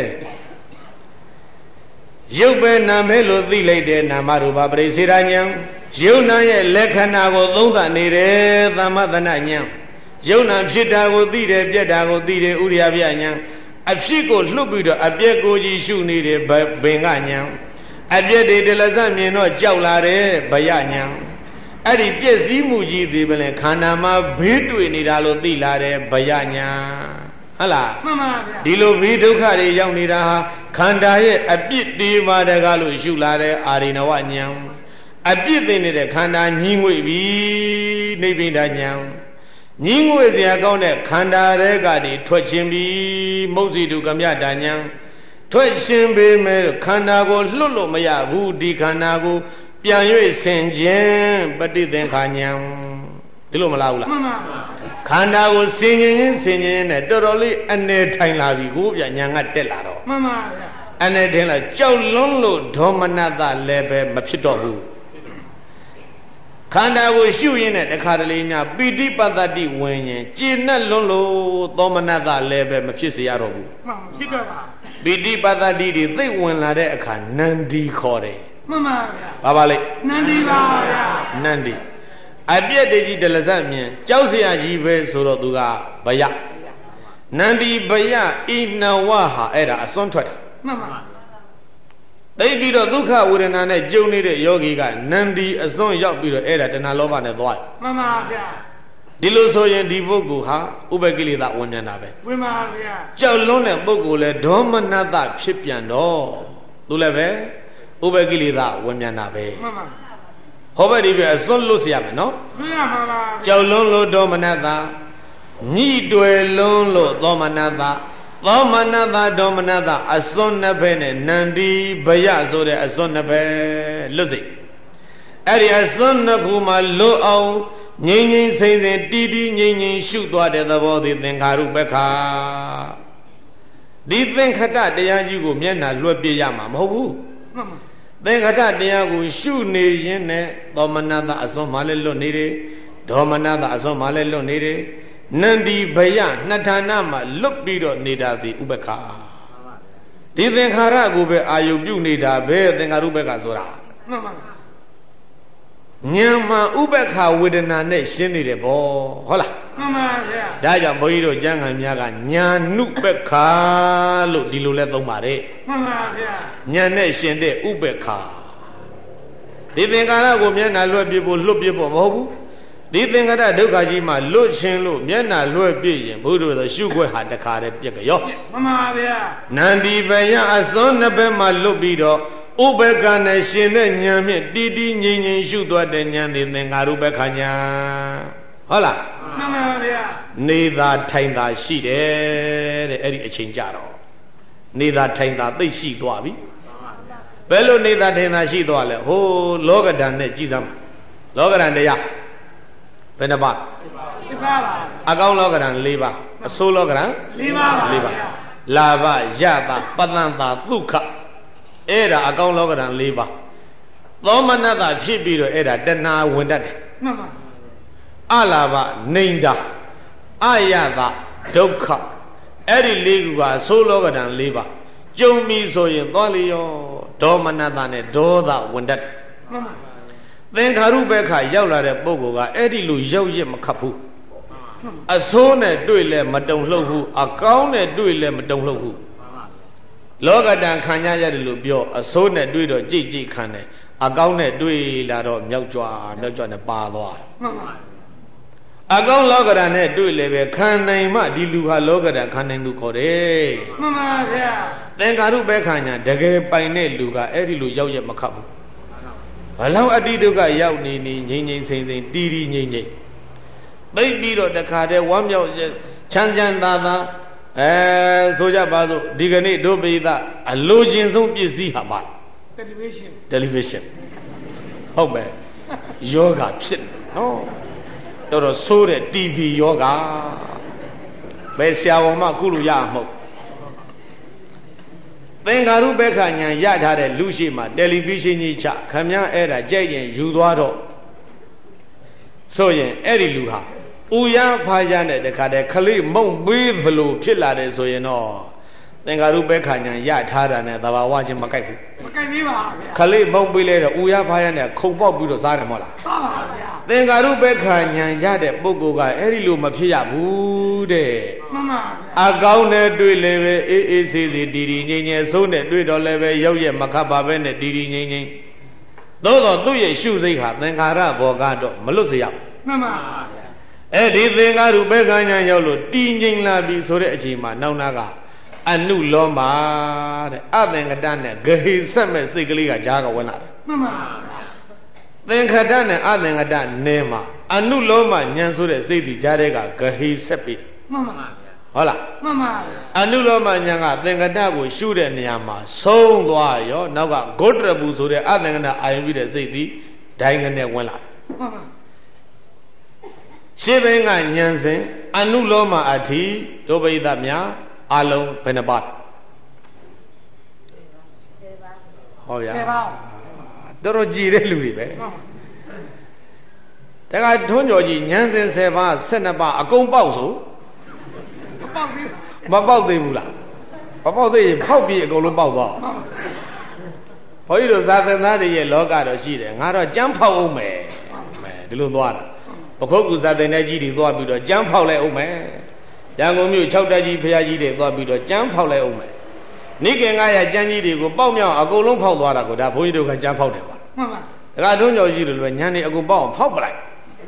ရုပ်ပဲနာမဲလို့သိလိုက်တဲ့နာမရူပပရိစေရဉာဏ်ယုံနာရဲ့လက္ခဏာကိုသုံးသပ်နေတယ်သမ္မတနာဉာဏ်ယုံနာဖြစ်တာကိုသိတယ်ပြက်တာကိုသိတယ်ဥရိယပြဉာဏ်အဖြစ်ကိုလှုပ်ပြီးတော့အပြက်ကိုကြီးရှုနေတယ်ဘင်္ဂဉာဏ်အပြက်တွေတလဇမြင်တော့ကြောက်လာတယ်ဘယဉာဏ်အဲ့ဒီပြည့်စည်းမှုကြီးဒီပလင်ခန္ဓာမှာဘေးတွေ့နေတာလို့သိလာတယ်ဘယဉာဏ်ဟုတ်လားမှန်ပါဗျာဒီလိုဘေးဒုက္ခတွေရောက်နေတာဟာခန္ဓာရဲ့အပြစ်တွေပါတကားလို့ရှုလာတဲ့အာရိနဝဉာဏ်အပြစ်သိနေတဲ့ခန္ဓာညှင်းငွေပြီနိဗ္ဗိဒဉာဏ်ညှင်းငွေเสียကောင်းတဲ့ခန္ဓာတွေကနေထွက်ခြင်းပြီမုတ်စီတုကမြတဉာဏ်ထွက်ခြင်းပေမဲ့ခန္ဓာကိုလွတ်လို့မရဘူးဒီခန္ဓာကိုပြန်၍ဆင်ခြင်းပฏิသင်္ခာဉာဏ်ဒီလိုမလားဘူးလားမှန်ပါပါခန္ဓာကိုဆင်ခြင်းဆင်ခြင်းနဲ့တော်တော်လေးအနေထိုင်လာပြီကိုဗျဉာဏ်ကတက်လာတော့မှန်ပါဗျာအနေထိုင်လာကြောက်လွန်းလို့ဒေါမနတလည်းပဲမဖြစ်တော့ဘူးခန္ဓာကိုရှုရင်းနဲ့တခါတလေများပိဋိပတ္တိဝิญဉ်ကျေနပ်လွန်းလို့သောမနတလည်းပဲမဖြစ်စေရတော့ဘူးမှန်ဖြစ်တော့ပါပိဋိပတ္တိတွေသိဝင်လာတဲ့အခါနန္ဒီခေါ်တယ်မှန်ပါဗျာဘာပါလဲနန္ဒီပါဗျာနန္ဒီအပြည့်တကြီးတလဇတ်မြင်ကြောက်เสียကြီးပဲဆိုတော့သူကဘယနန္ဒီဘယဣနဝဟာအဲ့ဒါအစွန်းထွက်တာမှန်ပါသိပြီးတော့ဒုက္ခဝေဒနာနဲ့ကြုံနေတဲ့ယောဂီကနန္ဒီအစွန်းရောက်ပြီးတော့အဲ့ဒါတဏှာလောဘနဲ့သွားတယ်မှန်ပါဗျာဒီလိုဆိုရင်ဒီပုဂ္ဂိုလ်ဟာဥပ္ပကိလေသာဝင်နေတာပဲဝင်ပါဗျာကြောက်လွန်းတဲ့ပုဂ္ဂိုလ်လဲဒေါမနတဖြစ်ပြန်တော့သူလည်းပဲဥပ္ပကိလေသာဝင်ပြန်တာပဲမှန်ပါဟောပဲဒီပြအစွန်းလွတ်เสียမယ်နော်လွတ်ရမှာပါကြောက်လွန်းလို့ဒေါမနတညှိတွယ်လွန်းလို့သောမနတသောမနတဒေါမနတအစွန်းနှစ်ဘက်နဲ့နန္ဒီဘယဆိုတဲ့အစွန်းနှစ်ဘက်လွတ်စိအဲ့ဒီအစွန်းနှစ်ခုမှလွတ်အောင်ငြိမ်ငြိမ်စိမ့်စိမ့်တီးတီးငြိမ်ငြိမ်ရှုသွားတဲ့သဘောသည်သင်္ခါရုပ္ပခာဒီသင်္ခတတရားကြီးကိုမျက်နှာလွှဲပြရမှာမဟုတ်ဘူးမှန်ပါသင်္ခတတရားကိုရှုနေရင်နဲ့သောမနတအစွန်းမှလည်းလွတ်နေတယ်ဒေါမနတအစွန်းမှလည်းလွတ်နေတယ်နန္ဒီဘယနှစ်ဌာနမှာလွတ်ပြီးတော့နေတာသည်ဥပ္ပခာဒီသင်္ခါရကိုပဲအာယုပြုနေတာပဲသင်္ခါရုပ္ပခာဆိုတာမှန်ပါဉာဏ်မှာဥပ္ပခာဝေဒနာနဲ့ရှင်းနေတယ်ဗောဟုတ်လားမှန်ပါဗျာဒါကြောင့်ဘုန်းကြီးတို့ကျမ်းဂန်များကညာနုပ္ပခာလို့ဒီလိုလဲသုံးပါတယ်မှန်ပါဗျာဉာဏ်နဲ့ရှင်းတဲ့ဥပ္ပခာဒီသင်္ခါရကိုမျက်နှာလွှဲပြဖို့လွတ်ပြဖို့မဟုတ်ဘူးဒီသင်္ခါရဒုက္ခကြီးမှာလွတ်ခြင်းလို့မျက်နှာလွှဲပြရင်ဘုရားဆိုရှုခွက်ဟာတခါတည်းပြက်ကြောမှန်ပါဗျာနန္ဒီဘယအစွန်းနှစ်ဘက်မှာလွတ်ပြီးတော့ဥပ္ပကနဲ့ရှင်တဲ့ဉာဏ်ဖြင့်တီးတီးငြိမ်ငြိမ်ရှုသွားတဲ့ဉာဏ်ဒီသင်္ခါရုပ္ပခဉာဏ်ဟုတ်လားမှန်ပါဗျာနေသာထိုင်သာရှိတယ်တဲ့အဲ့ဒီအချိန်ကြတော့နေသာထိုင်သာသိရှိသွားပြီဘယ်လိုနေသာထိုင်သာရှိသွားလဲဟိုလောကဓာတ်နဲ့ကြည်စမ်းလောကဓာတ်တရားဘယ်နှပါရှစ်ပါးပါအကောင်းလောကဓာတ်၄ပါးအဆိုးလောကဓာတ်၄ပါးပါ၄ပါးလာဘယတာပတ္တန်တာဒုက္ခအဲ့ဒါအကောင်းလောကဓာတ်၄ပါးသောမနတဖြစ်ပြီးတော့အဲ့ဒါတဏှာဝင်တတ်တယ်မှန်ပါအလာဘနိန္ဒာအယတာဒုက္ခအဲ့ဒီ၄ခုကအဆိုးလောကဓာတ်၄ပါးကြုံပြီဆိုရင်သွားလျောဒေါမနတနဲ့ဒေါသဝင်တတ်တယ်မှန်ပါသင်္ခါရုပ္ပခရောက်လာတဲ့ပုဂ္ဂိုလ်ကအဲ့ဒီလိုရောက်ရမခတ်ဘူးအဆိုးနဲ့တွေ့လဲမတုံလှုပ်ဘူးအကောင်းနဲ့တွေ့လဲမတုံလှုပ်ဘူးလောကတန်ခံရရတယ်လို့ပြောအဆိုးနဲ့တွေ့တော့ကြိတ်ကြိတ်ခံတယ်အကောင်းနဲ့တွေ့လာတော့မြောက်ကြွမြောက်ကြွနဲ့ပါသွားမှန်ပါအကောင်းလောကဓာတ်နဲ့တွေ့လဲပဲခံနိုင်မှဒီလူဟာလောကဓာတ်ခံနိုင်သူခေါ်တယ်မှန်ပါဗျာသင်္ခါရုပ္ပခညာတကယ်ပိုင်တဲ့လူကအဲ့ဒီလိုရောက်ရမခတ်ဘူးဘလောက်အတိဒုက္ခရောက်နေနေငြိမ်ငြိမ်စိမ့်စိမ့်တီးတီးငြိမ်ငြိမ်သိပြီးတော့တခါတည်းဝမ်းမြောက်ချမ်းချမ်းသာသာအဲဆိုကြပါစို့ဒီကနေ့ဒုပိသအလိုချင်ဆုံးပစ္စည်းဟာပါတယ်လီဗေးရှင်းတယ်လီဗေးရှင်းဟုတ်ပဲယောဂဖြစ်နော်တော်တော်ဆိုးတဲ့ တီ ဗီ ယောဂဘယ်ဆရာဝန်မှကုလို့ရမှာမဟုတ်သင်္ခါရုပ္ပခဉာဏ်ရထားတဲ့လူရှိမှတယ်လီဗီရှင်းကြီးချခမည်းအဲ့ဒါကြိုက်ရင်ယူသွားတော့ဆိုရင်အဲ့ဒီလူဟာဥရဖာရနဲ့တခါတည်းခလေးမုံပေးသလိုဖြစ်လာတယ်ဆိုရင်တော့သင်္ကာရုပ္ပခာညာရထားတာနဲ့သဘာဝချင်းမကိုက်ဘူးမကိုက်သေးပါဗျာခလေးမုံပေးလဲတော့ဥရဖာရနဲ့ခုံပေါက်ပြီးတော့စားတယ်မဟုတ်လားစားပါဗျာသင်္ကာရုပ္ပခာညာရတဲ့ပုဂ္ဂိုလ်ကအဲ့ဒီလိုမဖြစ်ရဘူးတဲ့မှန်ပါဗျာအကောင်းနဲ့တွေ့လည်းပဲအေးအေးဆေးဆေးတီတီငြိမ်ငြိမ်ဆုံးနဲ့တွေ့တော့လည်းပဲရောက်ရဲ့မခတ်ပါပဲနဲ့တီတီငြိမ်ငြိမ်သို့တော့သူ့ရဲ့ရှုစိတ်ဟာသင်္ခါရဘောကတော့မလွတ်စေရဘူးမှန်ပါဗျာအဲ့ဒီသင်္ကာရုပ္ပခာညာရောက်လို့တည်ငြိမ်လာပြီဆိုတဲ့အချိန်မှာနောက်နာကအနုလောမတဲ့အသင်္ကတနဲ့ဂဟိဆက်မဲ့စိတ်ကလေးကကြားကဝင်လာတယ်မှန်ပါသင်္ခတနဲ့အသင်္ကတနဲမှာအနုလောမဉာဏ်ဆိုတဲ့စိတ်ဒီကြားတဲ့ကဂဟိဆက်ပြီမှန်ပါဟုတ်လားမှန်ပါအနုလောမဉာဏ်ကသင်္ကတကိုရှုတဲ့နေရာမှာဆုံးသွားရောနောက်ကဂုတ္တရပူဆိုတဲ့အသင်္ကတအာယုပြီးတဲ့စိတ်ဒီဒိုင်းကနေဝင်လာမှန်ပါရှင်းဘင်းကဉာဏ်စဉ်အနုလောမအထိဒုပ္ပိသများအလုံးဘယ်နှပါဟောဗျာတော်တော်ကြည်တဲ့လူတွေပဲတခါထွန်းကြော်ကြီးဉာဏ်စဉ်十ပါး十二ပါးအကုန်ပေါက်ဆိုမပေါက်သေးဘူးလားမပေါက်သေးရင်ဖောက်ပြီးအကုန်လုံးပေါက်သွားဘုန်းကြီးတို့ဇာသင်သားတွေရဲ့လောကတော့ရှိတယ်ငါတော့ကြမ်းဖောက်အောင်မယ်မယ်ဒီလိုသွားတာပခုတ်ကူဇာသင်တဲ့ကြီးတွေသွားပြီးတော့ကြမ်းဖောက်လိုက်အောင်မယ်ရန်ကုန်မြို့၆တက်ကြီးဖရာကြီးတွေသွားပြီးတော့ကြမ်းဖောက်လိုက်အောင်မယ်နိကေငါရကျမ်းကြီးတွေကိုပေါက်မြောက်အကုန်လုံးဖောက်သွားတာကိုဒါဘုန်းကြီးတို့ကကြမ်းဖောက်တယ်ပါမှန်ပါဒါကထုံးကြော်ကြီးတွေလည်းညံနေအကုန်ပေါက်အောင်ဖောက်ပလိုက်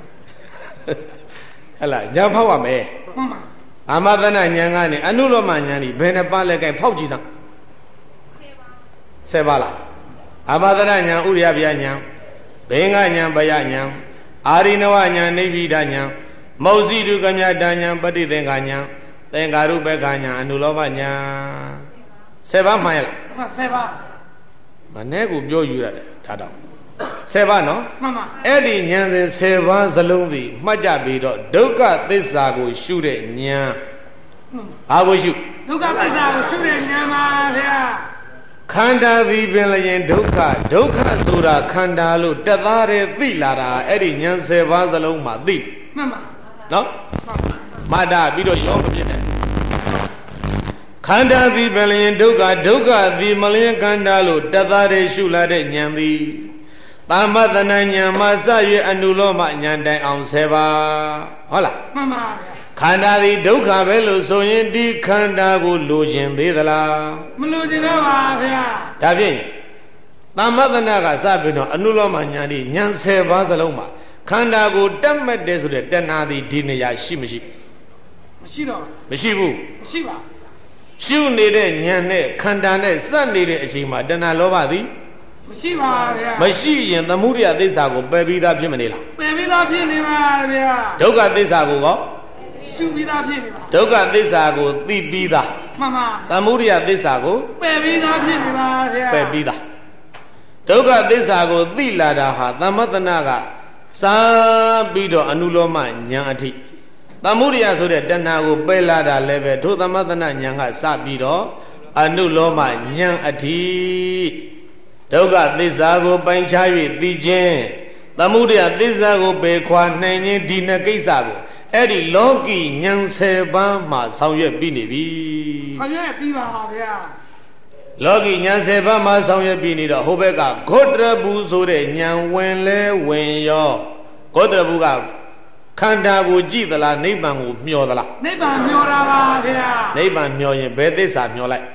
ဟဲ့လားညံဖောက်ရမယ်မှန်ပါအာမသနာညံကနေအနုလောမညံဒီဘယ်နှပါလဲကဲဖောက်ကြည့်စမ်းဆယ်ပါလားအာမသနာညံဥရိယဗျာညံဘင်္ဂညံဘယညံအာရိနဝညံနိဗ္ဗိဒညံမောဇိတုကမြတညံပฏิသင်္ခာညံသင်္ကာရုပ္ပခာညံအနုလောမညံဆယ်ပါမှန်ရလားမှန်ဆယ်ပါမနေ့ကပြောယူရတယ်ဒါတော့ဆယ်ပါနော်မှန်ပါအဲ့ဒီဉာဏ်စဉ်ဆယ်ပါးစလုံးသည်မှတ်ကြပြီးတော့ဒုက္ခသစ္စာကိုရှုတဲ့ဉာဏ်ဘာကိုရှုဒုက္ခသစ္စာကိုရှုတဲ့ဉာဏ်ပါဗျာခန္ဓာသည်ပင်လျင်ဒုက္ခဒုက္ခဆိုတာခန္ဓာလို့တသားတည်းသိလာတာအဲ့ဒီဉာဏ်ဆယ်ပါးစလုံးမှာသိမှန်ပါနော်မှတ်တာပြီးတော့ရောမဖြစ်နဲ့ခန္ဓာသည်ပင်လျင်ဒုက္ခဒုက္ခသည်မလျင်ခန္ဓာလို့တသားတည်းရှုလာတဲ့ဉာဏ်သည်သမ္မတနာဉာဏ်မှာစ၍အနုလောမဉာဏ်တိုင်အောင်ဆယ်ပါဟုတ်လားမှန်ပါဗျာခန္ဓာသည်ဒုက္ခပဲလို့ဆိုရင်ဒီခန္ဓာကိုလိုချင်သေးသလားမလိုချင်တော့ပါဗျာဒါဖြင့်သမ္မတနာကစပြီးတော့အနုလောမဉာဏ်ဒီဉာဏ်ဆယ်ပါးစလုံးမှာခန္ဓာကိုတတ်မှတ်တယ်ဆိုတဲ့တဏှာသည်ဒီနေရာရှိမရှိမရှိတော့မရှိဘူးမရှိပါရှုနေတဲ့ဉာဏ်နဲ့ခန္ဓာနဲ့စက်နေတဲ့အချိန်မှာတဏှာလောဘသည်မရှိပါဗျာမရှိရင်သမုဒယသစ္စာကိုပယ်ပြီးသားဖြစ်မနေလားပယ်ပြီးသားဖြစ်နေပါဗျာဒုက္ခသစ္စာကိုကောရှုပြီးသားဖြစ်နေပါဒုက္ခသစ္စာကိုသိပြီးသားမှန်ပါသမုဒယသစ္စာကိုပယ်ပြီးသားဖြစ်နေပါဗျာပယ်ပြီးသားဒုက္ခသစ္စာကိုသိလာတာဟာသမတနာကစားပြီးတော့အနုလောမဉာဏ်အထိသမုဒယဆိုတဲ့တဏှာကိုပယ်လာတာလည်းပဲထိုသမတနာဉာဏ်ကစပြီးတော့အနုလောမဉာဏ်အထိဒုက္ခသစ္စာကိုပိုင်ခြား၍သိခြင်းသမုဒယသစ္စာကိုပယ်ခွာနိုင်ခြင်းဒီနှစ်ကိစ္စကိုအဲ့ဒီလောကီဉာဏ်ဆယ်ပါးမှာဆောင်ရွက်ပြီးနေပြီဆောင်ရွက်ပြီးပါပါဗျာလောကီဉာဏ်ဆယ်ပါးမှာဆောင်ရွက်ပြီးနေတော့ဟိုဘက်ကဂုတ္တရဘူးဆိုတဲ့ဉာဏ်ဝင်လဲဝင်ရောဂုတ္တရဘူးကခန္ဓာကိုကြည့်သလားနိဗ္ဗာန်ကိုမျှော်သလားနိဗ္ဗာန်မျှော်တာပါဗျာနိဗ္ဗာန်မျှော်ရင်ဘယ်သစ္စာမျှော်လိုက်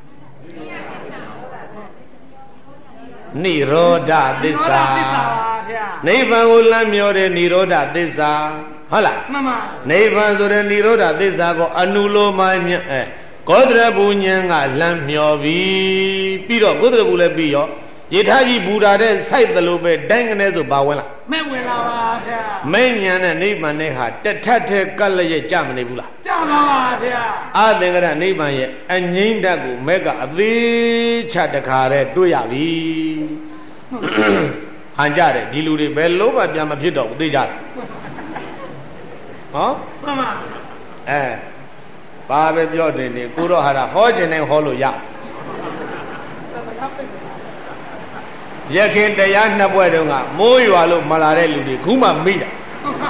နိရောဓသစ္စာနိဗ္ဗာန်ကိုလမ်းမျှော်တဲ့နိရောဓသစ္စာဟုတ်လားမှန်ပါနိဗ္ဗာန်ဆိုတဲ့နိရောဓသစ္စာကိုအနုလောမဉာဏ်အဲဂေါတရဘူဉာဏ်ကလမ်းမျှော်ပြီးပြီးတော့ဂေါတရဘူလည်းပြီးရောယထာကြီးဘူတာတဲ့စိုက်သလိုပဲတိုင်းကနေဆိုဘာဝင်လားမဲ့ဝင်လာပါဗျာမဲ့ဉာဏ်နဲ့နိဗ္ဗာန်နဲ့ဟာတထက်ထဲကပ်လျက်ကြမနေဘူးလားကြပါပါဗျာအသင်္ကရနိဗ္ဗာန်ရဲ့အငိမ့်ဓာတ်ကိုမဲ့ကအသေးချတခါတည်းတွေ့ရပြီဟန်ကြတယ်ဒီလူတွေဘယ်လုံးမှပြန်မဖြစ်တော့ဘူးသိကြတယ်ဟောမှန်ပါအဲဘာပဲပြောတယ်နေကိုတော့ဟာဟောခြင်းနဲ့ဟောလို့ရရခင်တရားနှစ်ဘွဲ့တုန်းကမိုးရွာလို့မလာတဲ့လူတွေခုမှမိတာ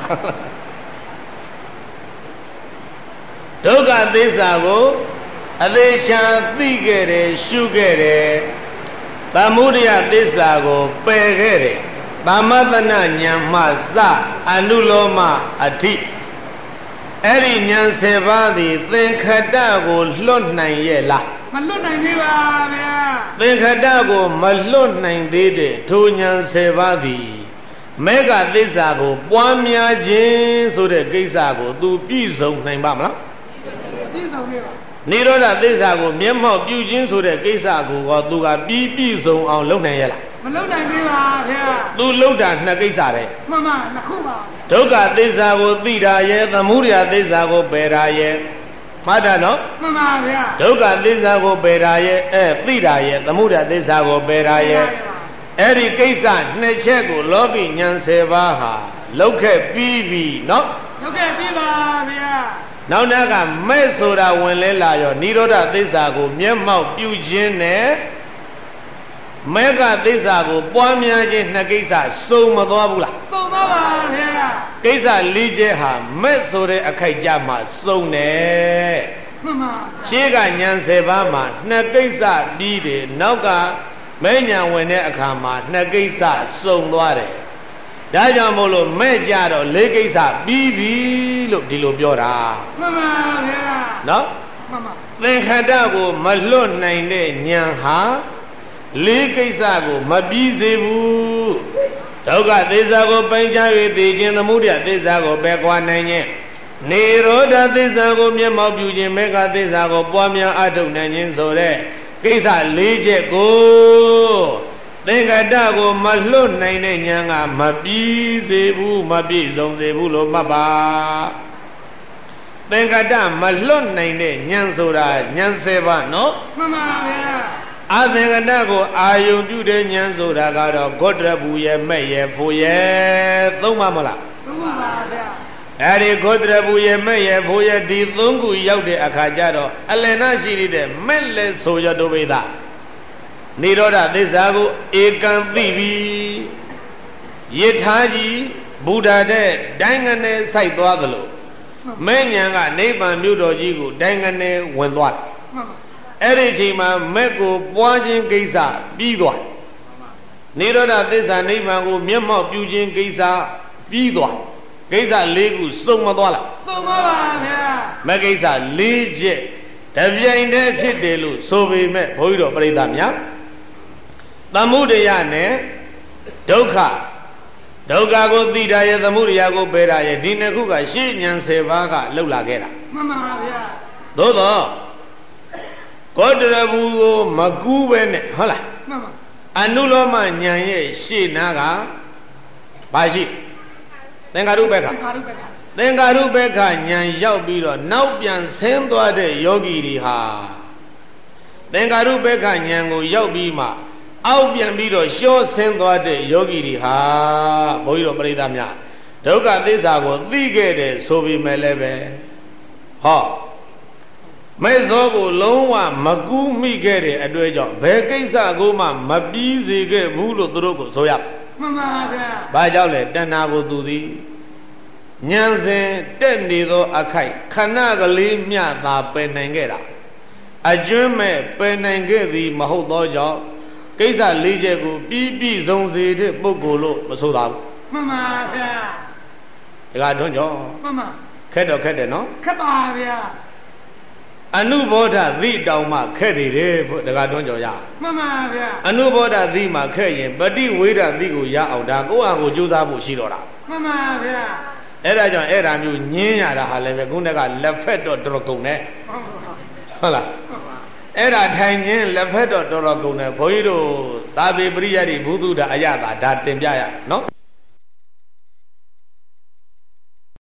ဒုက္ခသစ္စာကိုအသေးချာသိခဲ့တယ်ရှုခဲ့တယ်သမုဒယသစ္စာကိုပယ်ခဲ့တယ်သမတနာဉာဏ်မှစအနုလောမအထိအဲ့ဒီဉာဏ်စေပါးသည်သင်္ခတကိုလွတ်နိုင်ရဲ့လားမလွတ်နိုင်သေးပါဗျာသင်္ခတကိုမလွတ်နိုင်သေးတဲ့ထိုဉာဏ်စေပါးသည်မေဃသစ္စာကိုပွားများခြင်းဆိုတဲ့ကိစ္စကို तू ပြည့်စုံနိုင်ပါမလားပြည့်စုံပြီပါနိရောဓသစ္စာကိုမျက်မှောက်ပြုခြင်းဆိုတဲ့ကိစ္စကိုက तू ကပြီးပြည့်စုံအောင်လုပ်နိုင်ရဲ့လားမလုပ်နိုင်သေးပါဗျာ तू လုပ်တာနှစ်ကိစ္စတည်းမှန်ပါနှစ်ခုပါဒုက္ခသစ္စာကိုသိတာရဲ့သမုဒယသစ္စာကိုပယ်တာရဲ့မှတ်တာနော်မှန်ပါဗျာဒုက္ခသစ္စာကိုပယ်တာရဲ့အဲသိတာရဲ့သမုဒယသစ္စာကိုပယ်တာရဲ့အဲ့ဒီကိစ္စနှစ်ချက်ကိုလောကီဉာဏ်ဆယ်ပါးဟာလောက်ခဲ့ပြီးပြီနော်လောက်ခဲ့ပြီးပါဗျာနောက်နောက်ကမဲ့ဆိုတာဝင်လဲလာရောနိရောဓသစ္စာကိုမျက်မှောက်ပြုခြင်းနဲ့မေဃသစ္စာကိုပွားများခြင်းနှစ်ကိစ္စစုံမသွားဘူးလားစုံသွားပါဗျာကိစ္စလေးချက်ဟာမဲ့ဆိုတဲ့အခိုက်ကြမှာစုံတယ်မှန်ပါရှေးကဉာဏ်ဆယ်ပါးမှာနှစ်ကိစ္စပြီးတယ်နောက်ကမဲ့ဉာဏ်ဝင်တဲ့အခါမှာနှစ်ကိစ္စစုံသွားတယ်ဒါကြောင့်မို့လို့မဲ့ကြတော့လေးကိစ္စပြီးပြီလို့ဒီလိုပြောတာမှန်ပါဗျာနော်မှန်ပါသင်္ခတကိုမလွတ်နိုင်တဲ့ဉာဏ်ဟာလေးကိစ္စကိုမပြီးစေဘူးဒုက္ခသစ္စာကိုပိုင်းခြား၍သိခြင်းသမုဒယသစ္စာကိုပယ်ကွာနိုင်ခြင်းနိရောဓသစ္စာကိုမျက်မှောက်ပြုခြင်းမေဃသစ္စာကိုပွားများအထုတ်နိုင်ခြင်းဆိုတဲ့ကိစ္စလေးချက်ကိုသင်္ခတကိုမလွတ်နိုင်တဲ့ဉာဏ်ကမပြီးစေဘူးမပြည့်စုံစေဘူးလို့မှတ်ပါသင်္ခတမလွတ်နိုင်တဲ့ဉာဏ်ဆိုတာဉာဏ်စေပါနော်မှန်ပါဗျာအသင်္ကတကိုအာယုံပြုတဲ့ဉာဏ်ဆိုတာကတော့ဂေါတရဘူးရဲ့မဲ့ရဲ့ဖို့ရဲ့သုံးပါမလားသုံးပါဗျာအဲ့ဒီဂေါတရဘူးရဲ့မဲ့ရဲ့ဖို့ရဲ့ဒီသုံးခုရောက်တဲ့အခါကျတော့အလယ်နာရှိတဲ့မဲ့လက်ဆိုရတုပိသနိရောဓသစ္စာကိုဧကံသိပြီယထာကြီးဘုဒ္ဓတဲ့ဒိုင်းငနဲ့စိုက်သွားသလိုမဲ့ဉာဏ်ကနိဗ္ဗာန်မြို့တော်ကြီးကိုဒိုင်းငနဲ့ဝင်သွားတယ်အဲ့ဒီအချိန်မှာမဲ့ကိုပွားခြင်းကိစ္စပြီးသွားနိရောဓသစ္စာနိဗ္ဗာန်ကိုမျက်မှောက်ပြုခြင်းကိစ္စပြီးသွားကိစ္စလေးခုစုံမသွားလားစုံပါပါဗျာမဲ့ကိစ္စလေးချက်တပြိုင်တည်းဖြစ်တယ်လို့ဆိုပေမဲ့ဘုန်းကြီးတော်ပြိဿများသမုဒယနဲ့ဒုက္ခဒုက္ခကိုသိတာရဲ့သမုဒယကိုပယ်တာရဲ့ဒီနှစ်ခုကရှေ့ဉာဏ်ဆယ်ပါးကလှုပ်လာခဲ့တာမှန်ပါဗျာသို့တော့ဂေါတရဘူးကိုမကူးပဲနဲ့ဟုတ်လားမှန်ပါအနုလောမဉာဏ်ရဲ့ရှေ့နာကဘာရှိသင်္ကာရုပ္ပခသင်္ကာရုပ္ပခဉာဏ်ရောက်ပြီးတော့နောက်ပြန်ဆင်းသွားတဲ့ယောဂီတွေဟာသင်္ကာရုပ္ပခဉာဏ်ကိုရောက်ပြီးမှအောက်ပြန်ပြီးတော့ရှော့ဆင်းသွားတဲ့ယောဂီတွေဟာဘုန်းကြီးတို့ပြိဿများဒုက္ခသစ္စာကိုသိခဲ့တယ်ဆိုပေမဲ့လည်းပဲဟောမဲ့ဇောကိုလုံးဝမကူးမိခဲ့တဲ့အတွေ့အကြောင့်ဘယ်ကိစ္စကိုမှမပြီးစေခဲ့ဘူးလို့သူတို့ကိုဆိုရမှန်ပါဗျာဘာကြောင့်လဲတဏှာကိုသူသည်ဉာဏ်စဉ်တက်နေသောအခိုက်ခဏကလေးမျှသာပယ်နိုင်ခဲ့တာအကျွမ်းမဲ့ပယ်နိုင်ခဲ့သည်မဟုတ်သောကြောင့်ကိစ္စလေးချက်ကိုပြီးပြည့်စုံစေတဲ့ပုဂ္ဂိုလ်လို့မဆိုသာဘူးမှန်ပါဗျာဒါကတွန်းကြောမှန်ပါခက်တော့ခက်တယ်နော်ခက်ပါဗျာအနုဘောဓသိတောင်မှခက်နေတယ်ဒါကတွန်းကြောရမှန်ပါဗျာအနုဘောဓသိမှခက်ရင်ပฏิဝေဒသိကိုရအောင်ဒါကိုယ့်အကိုကြိုးစားဖို့ရှိတော့တာမှန်ပါဗျာအဲ့ဒါကြောင့်အဲ့ဒါမျိုးညင်းရတာဟာလည်းပဲခုနကလက်ဖက်တော့တော်တော်ကုန်တယ်ဟုတ်လားအဲ့ဒါထိုင်ခြင်းလက်ဖက်တော့တော်တော်ကုန်တယ်ဘုန်းကြီးတို့သာပေပရိယတ်ဒီဘုသူဒ္ဓအယတာဒါတင်ပြရနော်